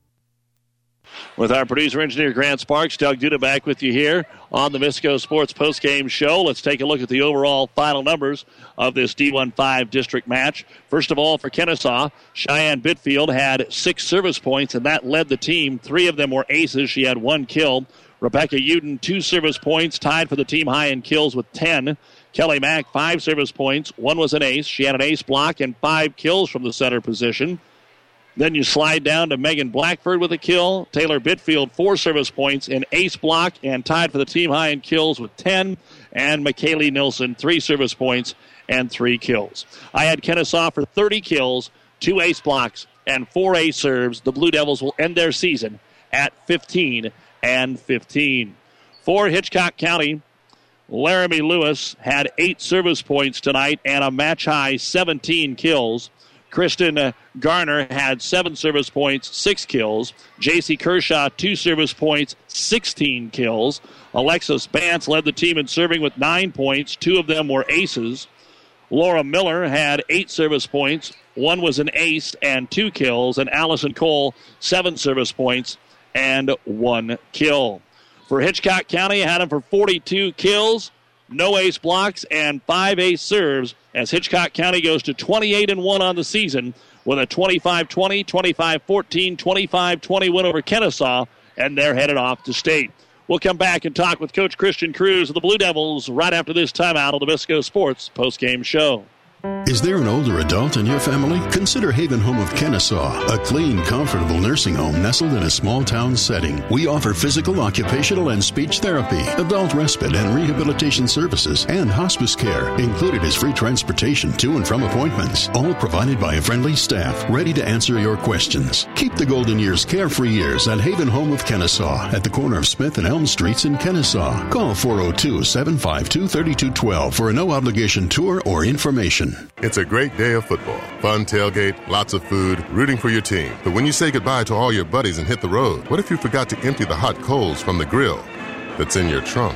With our producer engineer Grant Sparks, Doug Duda back with you here on the Misco Sports postgame show. Let's take a look at the overall final numbers of this D one five district match. First of all, for Kennesaw, Cheyenne Bitfield had six service points, and that led the team. Three of them were aces. She had one kill. Rebecca Uden, two service points, tied for the team high in kills with ten. Kelly Mack, five service points. One was an ace. She had an ace block and five kills from the center position. Then you slide down to Megan Blackford with a kill. Taylor Bitfield, four service points, an ace block, and tied for the team high in kills with ten. And McKaylee Nilsson, three service points and three kills. I had Kennesaw for thirty kills, two ace blocks, and four ace serves. The Blue Devils will end their season at fifteen and fifteen. For Hitchcock County, Laramie Lewis had eight service points tonight and a match-high seventeen kills. Kristen Garner had seven service points, six kills. J C Kershaw, two service points, sixteen kills. Alexis Bance led the team in serving with nine points. Two of them were aces. Laura Miller had eight service points. One was an ace and two kills. And Allison Cole, seven service points and one kill. For Hitchcock County, had him for forty-two kills, no ace blocks, and five ace serves, as Hitchcock County goes to twenty-eight and one on the season with a twenty-five twenty, twenty-five fourteen, twenty-five twenty win over Kennesaw, and they're headed off to state. We'll come back and talk with Coach Christian Cruz of the Blue Devils right after this timeout on the Visco Sports postgame show. Is there an older adult in your family? Consider Haven Home of Kennesaw, a clean, comfortable nursing home nestled in a small town setting. We offer physical, occupational, and speech therapy, adult respite and rehabilitation services, and hospice care. Included is free transportation to and from appointments, all provided by a friendly staff ready to answer your questions. Keep the golden years carefree years at Haven Home of Kennesaw at the corner of Smith and Elm Streets in Kennesaw. Call four oh two, seven five two, three two one two for a no-obligation tour or information. It's a great day of football. Fun tailgate, lots of food, rooting for your team. But when you say goodbye to all your buddies and hit the road, what if you forgot to empty the hot coals from the grill that's in your trunk?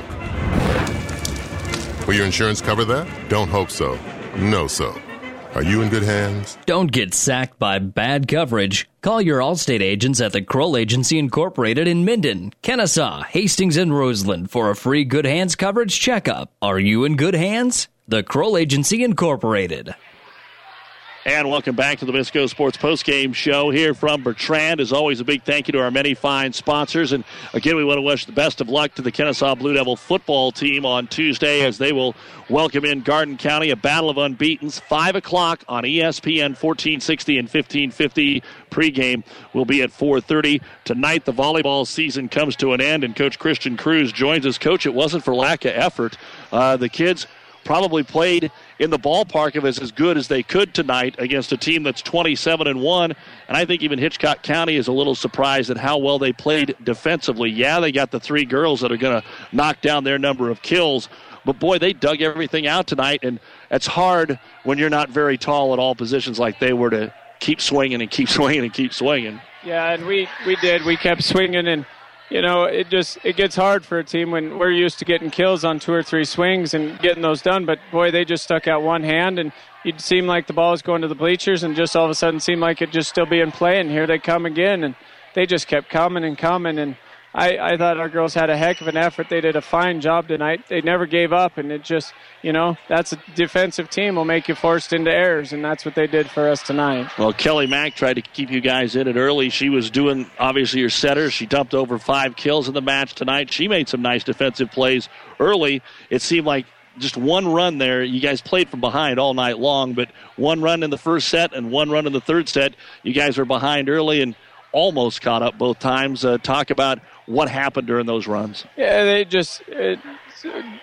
Will your insurance cover that? Don't hope so. No so. Are you in good hands? Don't get sacked by bad coverage. Call your Allstate agents at the Kroll Agency Incorporated in Minden, Kennesaw, Hastings, and Roseland for a free Good Hands coverage checkup. Are you in good hands? The Kroll Agency Incorporated. And welcome back to the Visco Sports postgame show here from Bertrand. As always, a big thank you to our many fine sponsors. And again, we want to wish the best of luck to the Kennesaw Blue Devil football team on Tuesday as they will welcome in Garden County, a battle of unbeatens. five o'clock on E S P N fourteen sixty and fifteen fifty. Pregame will be at four thirty. Tonight, the volleyball season comes to an end, and Coach Christian Cruz joins us. Coach, it wasn't for lack of effort. Uh, the kids probably played in the ballpark of as, as good as they could tonight against a team that's twenty-seven and one. And I think even Hitchcock County is a little surprised at how well they played defensively. Yeah, they got the three girls that are going to knock down their number of kills. But, boy, they dug everything out tonight. And it's hard when you're not very tall at all positions like they were to keep swinging and keep swinging and keep swinging. Yeah, and we, we did. We kept swinging, and you know, it just it gets hard for a team when we're used to getting kills on two or three swings and getting those done. But, boy, they just stuck out one hand, and it seemed like the ball was going to the bleachers and just all of a sudden seemed like it just still be in play. And here they come again, and they just kept coming and coming. And I, I thought our girls had a heck of an effort. They did a fine job tonight. They never gave up, and it just, you know, that's a defensive team will make you forced into errors, and that's what they did for us tonight. Well, Kelly Mack tried to keep you guys in it early. She was doing, obviously, your setter. She dumped over five kills in the match tonight. She made some nice defensive plays early. It seemed like just one run there. You guys played from behind all night long, but one run in the first set and one run in the third set. You guys were behind early and almost caught up both times. Uh, talk about what happened during those runs. Yeah, they just it,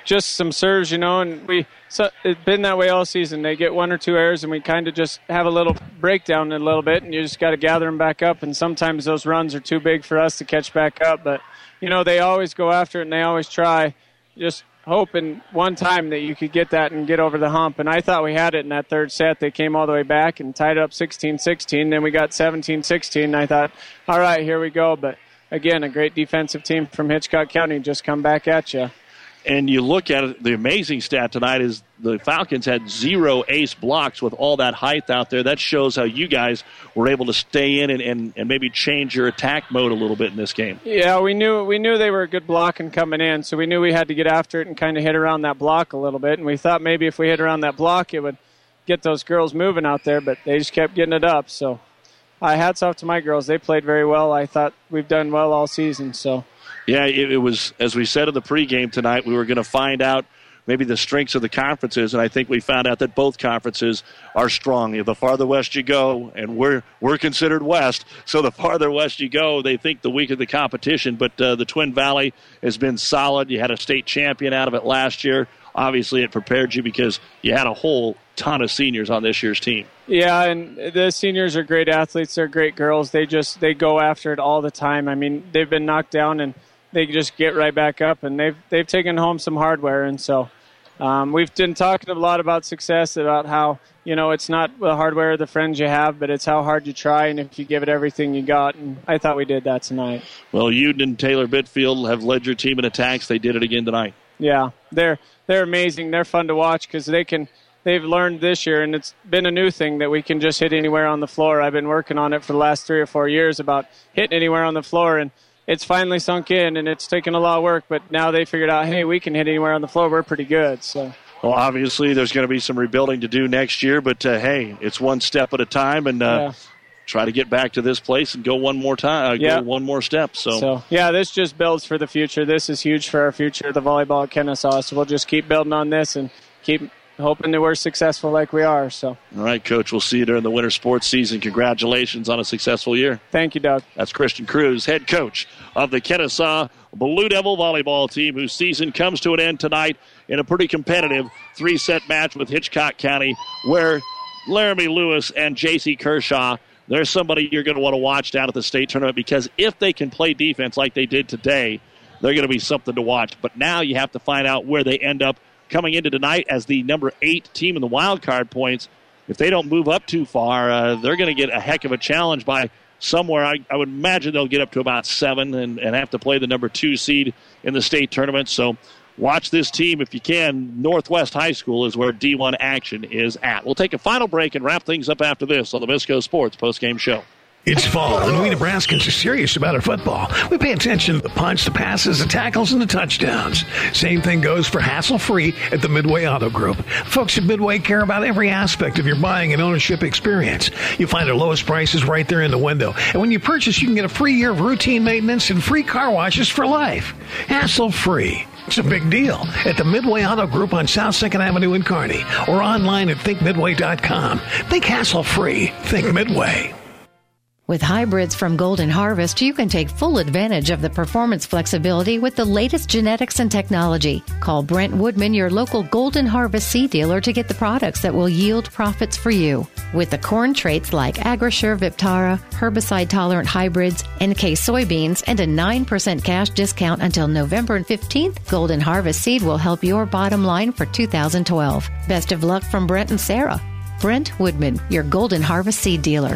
just some serves, you know, and we so it's been that way all season. They get one or two errors, and we kind of just have a little breakdown a little bit, and you just got to gather them back up. And sometimes those runs are too big for us to catch back up. But, you know, they always go after it, and they always try. Just hoping one time that you could get that and get over the hump. And I thought we had it in that third set. They came all the way back and tied up sixteen sixteen. Then we got seventeen sixteen, and I thought, all right, here we go. But, again, a great defensive team from Hitchcock County just come back at you. And you look at it, the amazing stat tonight is the Falcons had zero ace blocks with all that height out there. That shows how you guys were able to stay in and, and, and maybe change your attack mode a little bit in this game. Yeah, we knew we knew they were a good blocking coming in, so we knew we had to get after it and kind of hit around that block a little bit. And we thought maybe if we hit around that block, it would get those girls moving out there, but they just kept getting it up. So uh, hats off to my girls. They played very well. I thought we've done well all season, so... Yeah, it, it was, as we said in the pregame tonight, we were going to find out maybe the strengths of the conferences, and I think we found out that both conferences are strong. The farther west you go, and we're we're considered west, so the farther west you go, they think the weaker the competition. But uh, the Twin Valley has been solid. You had a state champion out of it last year. Obviously, it prepared you because you had a whole ton of seniors on this year's team. Yeah, and the seniors are great athletes. They're great girls. They just they go after it all the time. I mean, they've been knocked down and they just get right back up, and they've they've taken home some hardware. And so um, we've been talking a lot about success, about how, you know, it's not the hardware or the friends you have, but it's how hard you try and if you give it everything you got. And I thought we did that tonight. Well, Uden and Taylor Bitfield have led your team in attacks. They did it again tonight. Yeah, they're they're amazing. They're fun to watch because they can. They've learned this year, and it's been a new thing that we can just hit anywhere on the floor. I've been working on it for the last three or four years about hitting anywhere on the floor, and it's finally sunk in, and it's taken a lot of work, but now they figured out, hey, we can hit anywhere on the floor. We're pretty good. So, well, obviously there's going to be some rebuilding to do next year, but, uh, hey, it's one step at a time, and uh, yeah. try to get back to this place and go one more time, uh, yeah. go one more step. So. so, yeah, this just builds for the future. This is huge for our future, the volleyball at Kennesaw, so we'll just keep building on this and keep hoping that we're successful like we are. So, all right, Coach, we'll see you during the winter sports season. Congratulations on a successful year. Thank you, Doug. That's Christian Cruz, head coach of the Kennesaw Blue Devil volleyball team, whose season comes to an end tonight in a pretty competitive three-set match with Hitchcock County, where Laramie Lewis and J C Kershaw, there's somebody you're going to want to watch down at the state tournament, because if they can play defense like they did today, they're going to be something to watch. But now you have to find out where they end up coming into tonight as the number eight team in the wild card points. If they don't move up too far, uh, they're going to get a heck of a challenge by somewhere. I, I would imagine they'll get up to about seven and, and have to play the number two seed in the state tournament. So watch this team if you can. Northwest High School is where D one action is at. We'll take a final break and wrap things up after this on the Visco Sports postgame show. It's fall, and we Nebraskans are serious about our football. We pay attention to the punch, the passes, the tackles, and the touchdowns. Same thing goes for hassle-free at the Midway Auto Group. Folks at Midway care about every aspect of your buying and ownership experience. You find our lowest prices right there in the window. And when you purchase, you can get a free year of routine maintenance and free car washes for life. Hassle-free. It's a big deal at the Midway Auto Group on South second Avenue in Kearney, or online at think midway dot com. Think hassle-free. Think Midway. With hybrids from Golden Harvest, you can take full advantage of the performance flexibility with the latest genetics and technology. Call Brent Woodman, your local Golden Harvest seed dealer, to get the products that will yield profits for you. With the corn traits like Agrasure Viptara, herbicide-tolerant hybrids, N K soybeans, and a nine percent cash discount until November fifteenth, Golden Harvest Seed will help your bottom line for two thousand twelve. Best of luck from Brent and Sarah. Brent Woodman, your Golden Harvest seed dealer.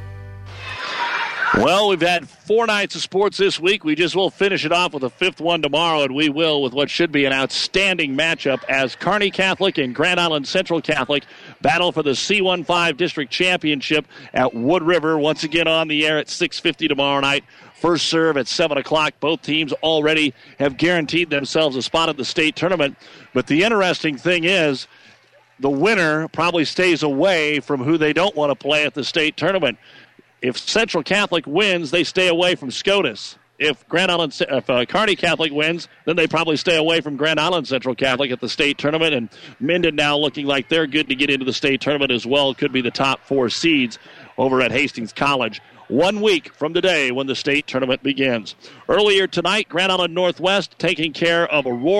Well, we've had four nights of sports this week. We just will finish it off with a fifth one tomorrow, and we will with what should be an outstanding matchup as Kearney Catholic and Grand Island Central Catholic battle for the C fifteen District Championship at Wood River. Once again on the air at six fifty tomorrow night. First serve at seven o'clock. Both teams already have guaranteed themselves a spot at the state tournament. But the interesting thing is the winner probably stays away from who they don't want to play at the state tournament. If Central Catholic wins, they stay away from SCOTUS. If Grand Island, if uh, Kearney Catholic wins, then they probably stay away from Grand Island Central Catholic at the state tournament. And Minden now looking like they're good to get into the state tournament as well. Could be the top four seeds over at Hastings College. One week from today when the state tournament begins. Earlier tonight, Grand Island Northwest taking care of Aurora.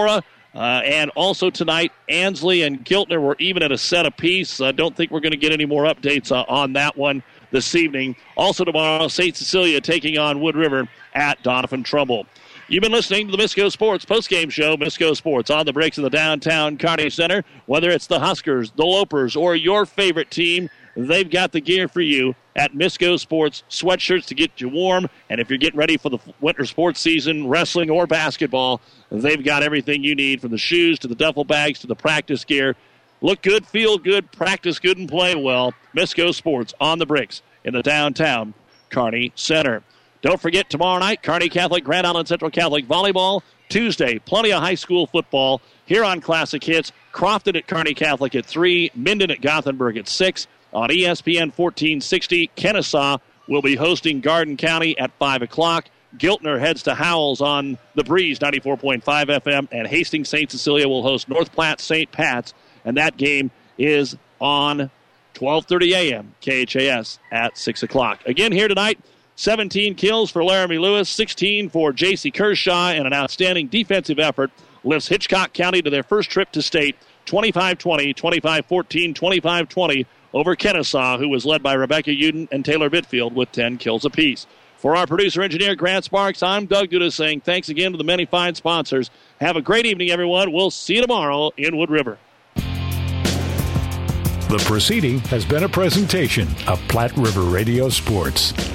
Uh, and also tonight, Ansley and Giltner were even at a set apiece. I don't think we're going to get any more updates uh, on that one this evening. Also tomorrow, Saint Cecilia taking on Wood River at Donovan Trumbull. You've been listening to the Misco Sports postgame show. Misco Sports on the breaks in the downtown Kearney Center. Whether it's the Huskers, the Lopers, or your favorite team, they've got the gear for you at Misco Sports. Sweatshirts to get you warm. And if you're getting ready for the winter sports season, wrestling or basketball, they've got everything you need, from the shoes to the duffel bags to the practice gear. Look good, feel good, practice good, and play well. Misco Sports on the bricks in the downtown Kearney Center. Don't forget, tomorrow night, Kearney Catholic, Grand Island Central Catholic volleyball. Tuesday, plenty of high school football here on Classic Hits. Crofton at Kearney Catholic at three, Minden at Gothenburg at six. On E S P N fourteen sixty, Kennesaw will be hosting Garden County at five o'clock. Giltner heads to Howells on the Breeze ninety-four point five F M, and Hastings Saint Cecilia will host North Platte Saint Pat's, and that game is on twelve thirty a.m. K H A S at six o'clock. Again here tonight, seventeen kills for Laramie Lewis, sixteen for J C Kershaw, and an outstanding defensive effort lifts Hitchcock County to their first trip to state, twenty-five twenty, twenty-five fourteen, twenty-five twenty over Kennesaw, who was led by Rebecca Uden and Taylor Bitfield with ten kills apiece. For our producer-engineer, Grant Sparks, I'm Doug Duda saying thanks again to the many fine sponsors. Have a great evening, everyone. We'll see you tomorrow in Wood River. The proceeding has been a presentation of Platte River Radio Sports.